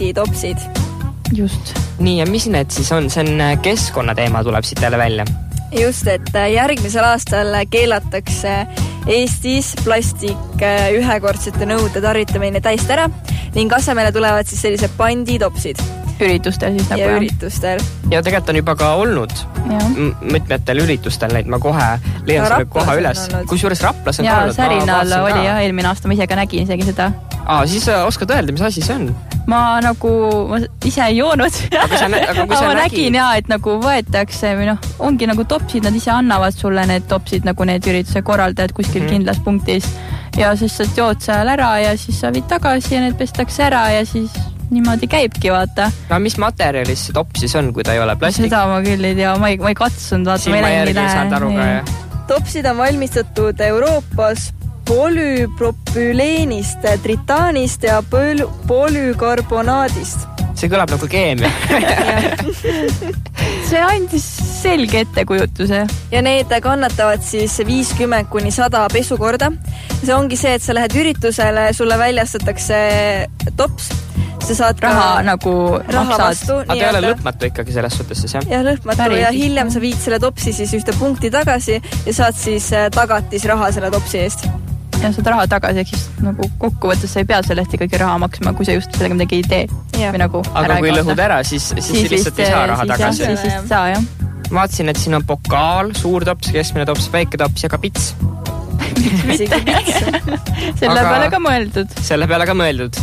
[SPEAKER 2] Panditopsid.
[SPEAKER 4] Just.
[SPEAKER 3] Nii, ja mis need siis on? See on keskkonnateema tuleb siit jälle välja.
[SPEAKER 2] Just, et järgmisel aastal keelatakse Eestis plastik ühekordsete nõude tarvitamine täist ära ning asemele tulevad siis sellised panditopsid.
[SPEAKER 4] Üritustel siis nagu.
[SPEAKER 2] Ja üritustel.
[SPEAKER 3] Ja tegelikult on juba ka olnud mitmetel üritustel neid ma kohe leian selle koha üles. Kusjuures Raplas on
[SPEAKER 4] ja,
[SPEAKER 3] ka olnud.
[SPEAKER 4] Ja Särinal oli ja eelmine aasta ma ise ka nägin isegi seda.
[SPEAKER 3] Siis oskad öelda, mis asi see on?
[SPEAKER 4] Ma ise ei joonud.
[SPEAKER 3] Aga ma
[SPEAKER 4] nägin ja, et nagu võetakse või ongi nagu topsid, nad ise annavad sulle need topsid nagu need ürituse korraldajad kuskil kindlas punktis ja siis sa jood seal ära ja siis sa viid tagasi ja need pestakse ära ja siis niimoodi käibki, vaata.
[SPEAKER 3] No mis materjalis see tops siis on, kui ta ei ole plastik?
[SPEAKER 4] Seda ma küll ei tea, ma ei katsunud, vaata.
[SPEAKER 3] Siin ma järgi ei saanud aru ka, jah.
[SPEAKER 2] Topsid on valmistatud Euroopas polüpropüleenist, tritaanist ja polükarbonaadist.
[SPEAKER 3] See kõlab nagu keemia.
[SPEAKER 4] See andis selge ettekujutuse.
[SPEAKER 2] Ja need kannatavad siis 50-100 pesukorda. See ongi see, et sa lähed üritusele, sulle väljastatakse tops. Sa saad
[SPEAKER 4] raha nagu maksad.
[SPEAKER 3] Aga ei ole lõpmatu ikkagi selles suhtes siis, jah?
[SPEAKER 2] Ja lõpmatu ja hiljem sa viid selle topsi siis ühte punkti tagasi ja saad siis tagatis raha selle topsi eest.
[SPEAKER 4] Ja saad raha tagasi, ehk siis nagu kokkuvõttes sa ei pea sellest ikkagi raha maksma, kui sa just sellega midagi ei tee. Nagu
[SPEAKER 3] aga kui lõhud ära, siis lihtsalt ei saa raha tagasi.
[SPEAKER 4] Siis ei saa, jah.
[SPEAKER 3] Ma vaatasin, et siin on pokaal, suur tops, keskmine tops, väike tops ja ka pits.
[SPEAKER 4] Selle peale ka mõeldud.
[SPEAKER 3] Selle peale ka mõeldud.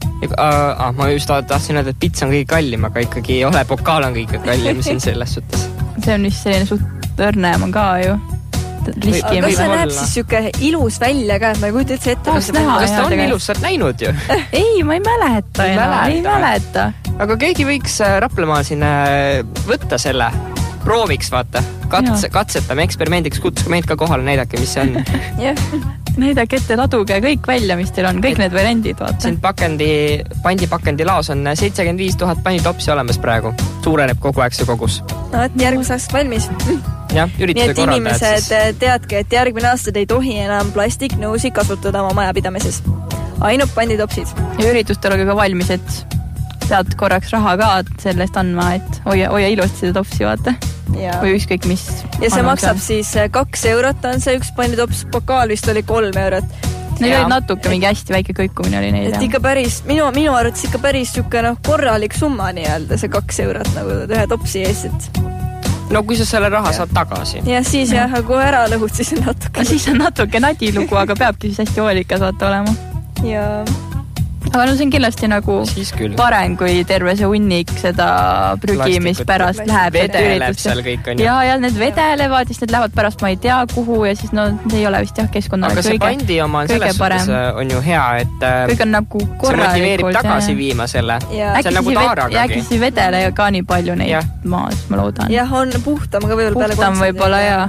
[SPEAKER 3] Ma just tahtsin öelda, et pits on kõige kallim, aga ikkagi ei ole, pokaal on kõige kallim siin selles suhtes.
[SPEAKER 4] See on vist selline suht õrnem on ka ju.
[SPEAKER 2] Aga see näeb siis siuke ilus välja ka, et ma ei kujuta üldse ette.
[SPEAKER 3] Kas ta on ilus, sa oled näinud ju?
[SPEAKER 4] Ei, ma ei mäleta enam, ei mäleta.
[SPEAKER 3] Aga keegi võiks Raplamaa siin võtta selle, prooviks vaata, katsetame, eksperimendiks, kutsuge meid ka kohale, näidake, mis see on.
[SPEAKER 4] Näidake ette, laduge kõik välja, mis teil on, kõik need variandid, vaata.
[SPEAKER 3] Siin pandipakendi laos on 75 000 panditopsi olemas praegu. Suureneb kogu aeg see kogus.
[SPEAKER 2] No, et järgmiseks valmis.
[SPEAKER 3] Ja, ürituse korraldajad
[SPEAKER 2] siis. Nii et inimesed teadke, et järgmine aastad ei tohi enam plastiknõusi kasutada oma majapidamises. Ainult panditopsid.
[SPEAKER 4] Ja üritustel olge ka valmis, et pead korraks raha ka sellest andma, et hoia ilusti seda topsi, vaata. Ja. Või ükskõik mis.
[SPEAKER 2] Ja see maksab siis 2 eurot on see üks panditops, pokaal vist oli 3 eurot.
[SPEAKER 4] Neil oli natuke mingi hästi väike kõikumine oli neil.
[SPEAKER 2] Et ikka päris, minu arvates ikka päris siuke korralik summa nii-öelda, see 2 eurot nagu ühe topsi eest, et...
[SPEAKER 3] No kui sa selle raha saad tagasi.
[SPEAKER 2] Ja siis jah, kui ära lõhud, siis on natuke.
[SPEAKER 4] Siis on natuke nadilugu, aga peabki siis hästi hoolikas vaata olema.
[SPEAKER 2] Ja...
[SPEAKER 4] Aga no see on kindlasti nagu parem kui terve see hunnik seda prügi, mis pärast läheb.
[SPEAKER 3] Vedeleb seal kõik on ju.
[SPEAKER 4] Ja need vedelevad, siis need lähevad pärast ma ei tea kuhu ja siis no ei ole vist jah keskkonnale
[SPEAKER 3] aga see pandi oma on selles suhtes on ju hea, et
[SPEAKER 4] kõik on nagu korralikult.
[SPEAKER 3] See motiveerib tagasi viima selle. See on nagu taaragagi.
[SPEAKER 4] Äkki see vedele ka nii palju neid maas, ma loodan.
[SPEAKER 2] Jah, on puhtam ka võib-olla peale
[SPEAKER 4] puhtam võib-olla ja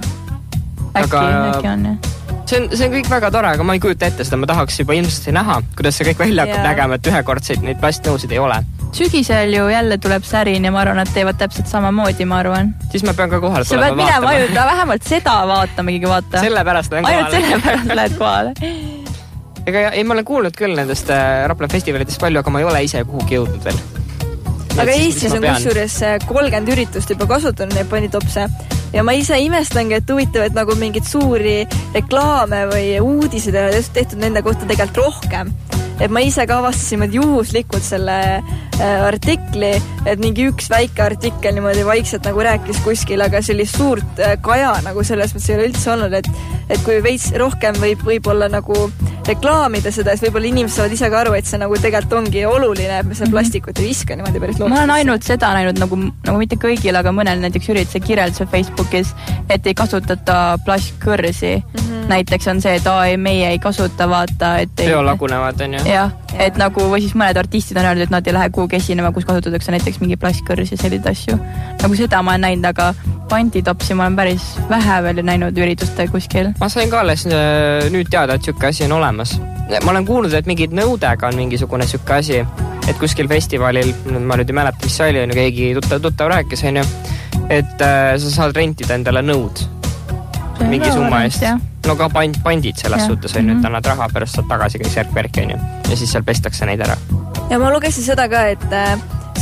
[SPEAKER 4] äkki on jah.
[SPEAKER 3] See on kõik väga tore, aga ma ei kujuta ette seda, ma tahaks juba ilmselt näha, kuidas see kõik välja hakkab nägema, et ühekordseid neid plastnõusid ei ole.
[SPEAKER 4] Sügisel ju jälle tuleb Särin ja ma arvan, et teevad täpselt samamoodi, ma arvan.
[SPEAKER 3] Siis ma pean ka kohale tulema vaatama.
[SPEAKER 4] Sa pead minema ainult, vähemalt seda vaatamegi vaata.
[SPEAKER 3] Sellepärast lähen kohale.
[SPEAKER 4] Ainult sellepärast lähed kohale.
[SPEAKER 3] Ega ei, ma olen kuulnud küll nendest Rapla festivalidest palju, aga ma ei ole ise kuhugi jõudnud veel.
[SPEAKER 2] Aga Eestis on kusjuures 30 üritust juba kasutanud neid panditopse ja ma ise imestangi, et huvitav, et nagu mingid suuri reklaame või uudised ja tehtud nende kohta tegelikult rohkem. Et ma ise ka avastasin juhuslikult selle artikli, et mingi üks väike artikkel niimoodi vaikselt nagu rääkis kuskil, aga sellist suurt kaja nagu selles mõttes ei ole üldse olnud, et kui veits rohkem võib olla nagu reklaamida seda, siis võib-olla inimesed saavad ise ka aru, et see nagu tegelikult ongi oluline, et me seda plastikut ei viska niimoodi päris loodus.
[SPEAKER 4] Ma olen ainult seda näinud nagu mitte kõigil, aga mõnel näiteks ürituse kirjelduse Facebookis, et ei kasutata plastkõrsi. Näiteks on see, et meie ei kasuta vaata, et ei...
[SPEAKER 3] Biolagunevad on ju.
[SPEAKER 4] Jah, et nagu või siis mõned artistid on öelnud, et nad ei lähe kuhugi esinema, kus kasutatakse näiteks mingi plastkõrs ja selliseid asju. Nagu seda ma olen näinud, aga panditopsi ma olen päris vähe veel näinud ürituste kuskil.
[SPEAKER 3] Ma sain ka alles nüüd teada, et siuke asi on olemas. Ma olen kuulnud, et mingid nõudega on mingisugune siuke asi, et kuskil festivalil, ma nüüd ei mäleta, mis see oli, on ju keegi tuttav rääkis, on ju, et sa saad rentida endale nõud mingi summa eest. No ka pandid selles suhtes on ju, et annad raha pärast saad tagasi kõik särk-värk on ju ja siis seal pestakse neid ära.
[SPEAKER 2] Ja ma lugesin seda ka, et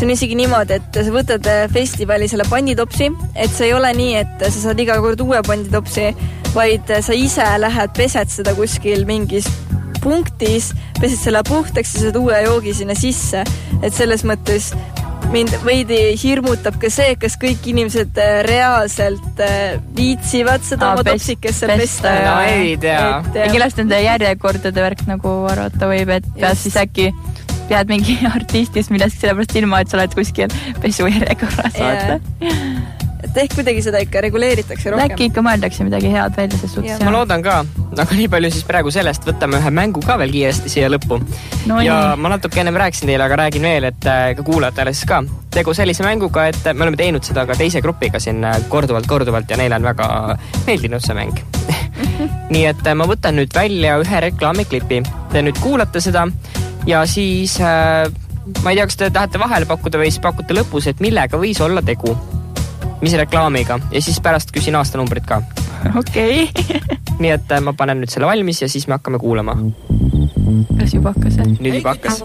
[SPEAKER 2] see on isegi niimoodi, et sa võtad festivali selle panditopsi, et see ei ole nii, et sa saad iga kord uue panditopsi, vaid sa ise lähed, pesed seda kuskil mingis punktis, pesed selle puhtaks ja saad uue joogi sinna sisse. Et selles mõttes mind veidi hirmutab ka see, kas kõik inimesed reaalselt viitsivad seda oma topsikesse pesta.
[SPEAKER 3] No ei tea.
[SPEAKER 4] Ja kindlasti on järjekordade värk nagu arvata võib, et pead siis äkki pead mingi artistist millest sellepärast ilma, et sa oled kuskil pesujärjekorras vaata.
[SPEAKER 2] Et ehk kuidagi seda ikka reguleeritakse rohkem.
[SPEAKER 4] Äkki ikka mõeldakse midagi head välja selles suhtes.
[SPEAKER 3] Ma loodan ka, aga nii palju siis praegu sellest võtame ühe mängu ka veel kiiresti siia lõppu.
[SPEAKER 4] No
[SPEAKER 3] ja ma natuke ennem rääkisin teile, aga räägin veel, et ka kuulajatele siis ka tegu sellise mänguga, et me oleme teinud seda ka teise grupiga siin korduvalt ja neile on väga meeldinud see mäng. Nii et ma võtan nüüd välja ühe reklaamiklipi. Te nüüd kuulate seda ja siis ma ei tea, kas te tahate vahele pakkuda või siis pakute lõpus, et millega võis olla tegu. Mis reklaamiga ja siis pärast küsin aastanumbrit ka.
[SPEAKER 4] Okei.
[SPEAKER 3] Nii et ma panen nüüd selle valmis ja siis me hakkame kuulama.
[SPEAKER 4] Kas juba hakkas?
[SPEAKER 3] Nüüd juba hakkas.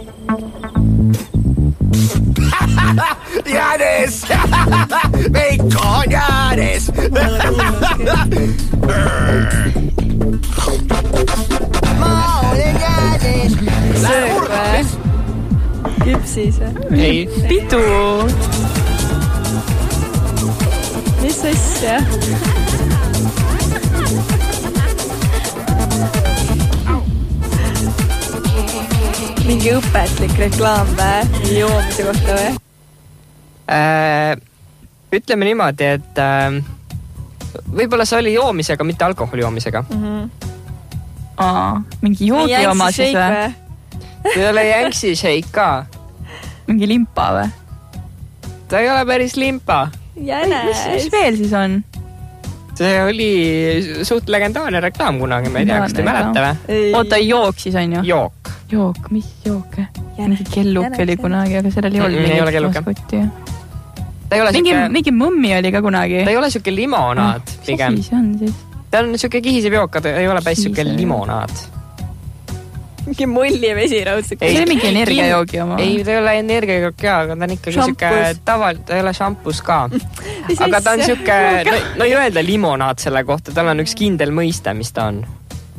[SPEAKER 17] Jānis! Veiko on Jānis! Ma olen Jānis!
[SPEAKER 2] Söög või? Küpsis või?
[SPEAKER 3] Ei.
[SPEAKER 4] Pidu!
[SPEAKER 2] Mis asja? Mingi õpetlik reklaam või? Joomise kohta või?
[SPEAKER 3] Ütleme niimoodi, et võib-olla see oli joomisega, mitte alkoholi joomisega.
[SPEAKER 4] Mingi joogi oma siis või?
[SPEAKER 3] See ei ole Yanksi shake ka.
[SPEAKER 4] Mingi limpa või?
[SPEAKER 3] Ta ei ole päris limpa.
[SPEAKER 4] Mis veel siis on?
[SPEAKER 3] See oli suht legendaarne reklaam kunagi, ma ei tea, kas te mäleta või?
[SPEAKER 4] Oota, jook siis on ju?
[SPEAKER 3] Jook.
[SPEAKER 4] Jook, mis jook? Mingi kelluk oli kunagi, aga sellel ei olnud
[SPEAKER 3] mingit maskotti.
[SPEAKER 4] Mingi mõmmi oli ka kunagi.
[SPEAKER 3] Ta ei ole siuke limonaad pigem.
[SPEAKER 4] Mis siis on siis?
[SPEAKER 3] Ta on siuke kihisev jook, ta ei ole päris siuke limonaad.
[SPEAKER 2] Mingi molli vesiraudselt.
[SPEAKER 4] See oli mingi energiajoogi oma.
[SPEAKER 3] Ei, ta ei ole energiajook ka, aga ta on ikkagi siuke ta ei ole šampus ka. Aga ta on siuke, no ei öelda limonaad selle kohta, tal on üks kindel mõiste, mis ta on.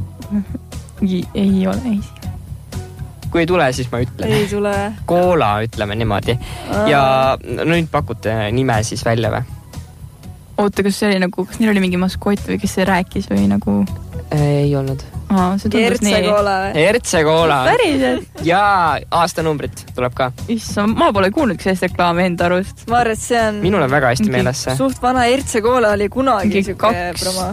[SPEAKER 4] Ei ole.
[SPEAKER 3] Kui ei tule, siis ma ütlen.
[SPEAKER 2] Ei tule.
[SPEAKER 3] Koola, ütleme niimoodi. Ja nüüd pakute nime siis välja või?
[SPEAKER 4] Oota, kas see oli nagu, kas neil oli mingi maskott või kes see rääkis või nagu?
[SPEAKER 3] Ei olnud.
[SPEAKER 2] Hertse-Koola või?
[SPEAKER 3] Hertse-Koola.
[SPEAKER 2] Päriselt?
[SPEAKER 3] Ja aastanumbrit tuleb ka.
[SPEAKER 4] Issa, ma pole kuulnud sellist reklaami enda arust.
[SPEAKER 2] Ma arvan, et see on...
[SPEAKER 3] Minul on väga hästi meeles see.
[SPEAKER 2] Suht vana Hertse-Koola oli kunagi siuke promo.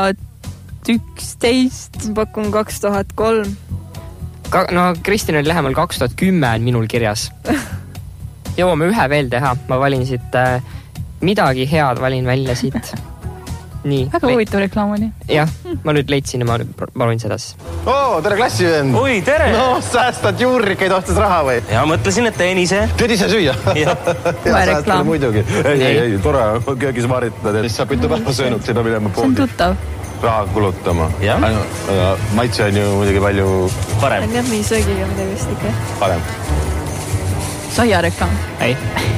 [SPEAKER 4] 2011.
[SPEAKER 2] Ma pakun 2003.
[SPEAKER 3] No Kristin oli lähemal 2010 on minul kirjas. Jõuame ühe veel teha. Ma valin siit midagi head, valin välja siit. Nii.
[SPEAKER 4] Väga huvitav reklaam oli.
[SPEAKER 3] Jah, ma nüüd leidsin ja ma loin seda siis.
[SPEAKER 18] Tere klassivend!
[SPEAKER 19] Oi, tere!
[SPEAKER 18] No, säästad juurrikeid ostas raha või?
[SPEAKER 19] Ja mõtlesin, et teen ise.
[SPEAKER 18] Teed ise süüa?
[SPEAKER 19] Ja
[SPEAKER 18] säästad muidugi. Ei, tore, köögis maritada. Siis saab mitu päeva söönud, see peab minema poodi.
[SPEAKER 4] See on tuttav.
[SPEAKER 18] Raha kulutama. Maitse on ju muidugi palju
[SPEAKER 19] parem.
[SPEAKER 2] On jah, mingi söögiga midagi vist ikka.
[SPEAKER 18] Parem.
[SPEAKER 4] Saia reklaam.
[SPEAKER 3] Ei.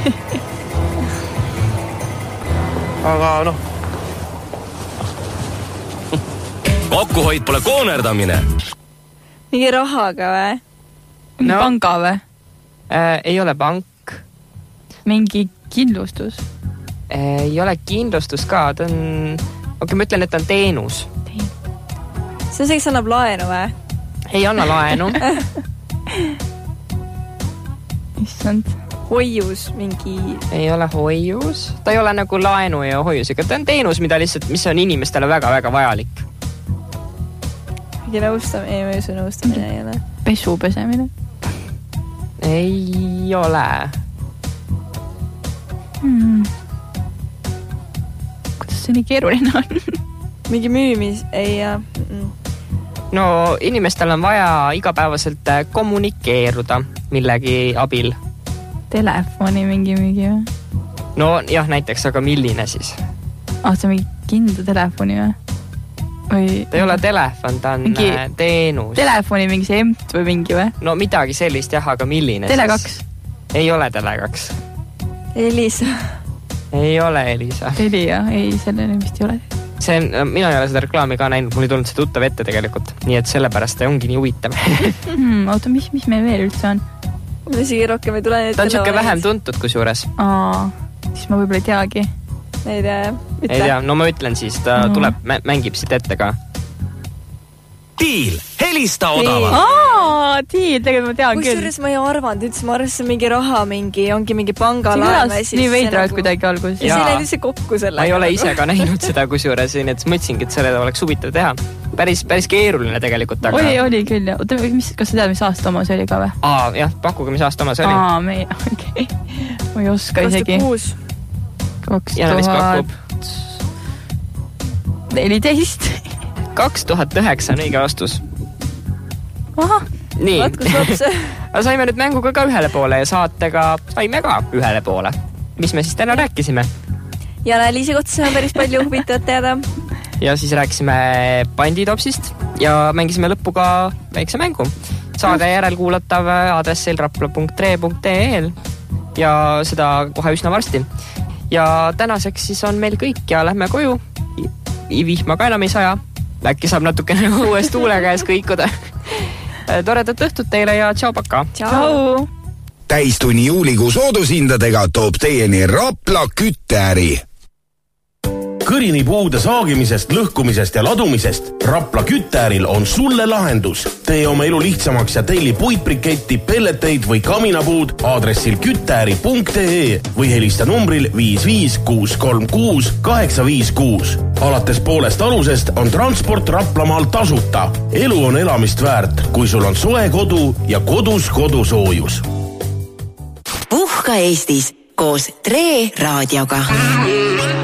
[SPEAKER 19] Aga noh. Kokkuhoid pole koonerdamine.
[SPEAKER 2] Mingi rahaga või?
[SPEAKER 4] Mingi panga või?
[SPEAKER 3] Ei ole pank.
[SPEAKER 4] Mingi kindlustus?
[SPEAKER 3] Ei ole kindlustus ka, ta on... Okei, ma ütlen, et ta on teenus.
[SPEAKER 2] See on see, kes annab laenu või?
[SPEAKER 3] Ei anna laenu.
[SPEAKER 4] Issand.
[SPEAKER 2] Hoius mingi...
[SPEAKER 3] Ei ole hoius. Ta ei ole nagu laenu ja hoiusega. Ta on teenus, mis on inimestele väga-väga vajalik.
[SPEAKER 2] Mingi nõustamine, ei, ma ei usu nõustamine ei ole.
[SPEAKER 4] Pesu pesemine?
[SPEAKER 3] Ei ole.
[SPEAKER 4] Kuidas see nii keeruline on?
[SPEAKER 2] Mingi müümis, ei ja...
[SPEAKER 3] No inimestel on vaja igapäevaselt kommunikeeruda millegi abil.
[SPEAKER 4] Telefoni mingi või?
[SPEAKER 3] No jah, näiteks, aga milline siis?
[SPEAKER 4] See on mingi kindla telefoni või?
[SPEAKER 3] Ta ei ole telefon, ta on mingi teenus.
[SPEAKER 4] Telefoni mingi see emt või mingi või?
[SPEAKER 3] No midagi sellist jah, aga milline
[SPEAKER 4] Tele2?
[SPEAKER 3] Siis? Ei ole Tele2.
[SPEAKER 2] Elisa.
[SPEAKER 3] Ei ole Elisa.
[SPEAKER 4] Elia, ei, sellele vist ei ole.
[SPEAKER 3] See on, mina ei ole seda reklaami ka näinud, mul ei tulnud see tuttav ette tegelikult. Nii et sellepärast ta ongi nii huvitav.
[SPEAKER 4] Oota, mis meil veel üldse on?
[SPEAKER 2] Mul isegi rohkem ei tule.
[SPEAKER 3] Ta on siuke vähem tuntud kusjuures.
[SPEAKER 4] Siis ma võib-olla ei teagi.
[SPEAKER 2] Ei tea.
[SPEAKER 3] Ei tea, no ma ütlen siis, ta tuleb, mängib siit ette ka.
[SPEAKER 19] Diil, helista odavalt.
[SPEAKER 4] Diil, tegelikult ma tean küll.
[SPEAKER 2] Kusjuures ma ei arvanud, ütles, ma arvasin mingi raha, ongi mingi pangalaen.
[SPEAKER 4] Nii veidralt kuidagi algus.
[SPEAKER 2] Ja see näid ise kokku selle.
[SPEAKER 3] Ma ei ole ise ka näinud seda kusjuures, nii et mõtlesingi, et selle oleks huvitav teha. Päris keeruline tegelikult. Aga...
[SPEAKER 4] Oli küll. Oota, kas sa tead, mis aasta oma see oli ka või?
[SPEAKER 3] Jah, pakkuge, mis aasta oma see oli.
[SPEAKER 4] Okei. Ma ei oska isegi.
[SPEAKER 2] 2006.
[SPEAKER 3] Ja mis pakub?
[SPEAKER 4] 14.
[SPEAKER 3] 2009 on õige vastus.
[SPEAKER 4] Aha.
[SPEAKER 3] Nii.
[SPEAKER 2] Vatkus lapse.
[SPEAKER 3] Saime nüüd mänguga ka ühele poole ja saatega saime ka ühele poole. Mis me siis täna rääkisime?
[SPEAKER 2] Jana-Liisi kohta on päris palju huvitavat teada.
[SPEAKER 3] Ja siis rääkisime banditopsist ja mängisime lõppu ka väikse mängu. Saade järelkuulatav aadressil rapla.tre.el ja seda kohe üsna varsti. Ja tänaseks siis on meil kõik ja lähme koju. Vihma ka enam ei saja. Äkki saab natukene uues tuule käes kõikuda. Toredat õhtut teile ja tšau paka.
[SPEAKER 2] Tšau.
[SPEAKER 8] Täistunni juulikuu soodushindadega toob teieni Rapla kütteäri.
[SPEAKER 9] Kõrini puude saagimisest, lõhkumisest ja ladumisest Rapla kütteäril on sulle lahendus. Tee oma elu lihtsamaks ja telli puitbriketti, pelleteid või kaminapuud aadressil kütteäri.ee või helista numbril 55636 856. Alates poolest alusest on transport Raplamaal tasuta. Elu on elamist väärt, kui sul on soe kodu ja kodus kodusoojus.
[SPEAKER 5] Puhka Eestis koos Tre raadioga.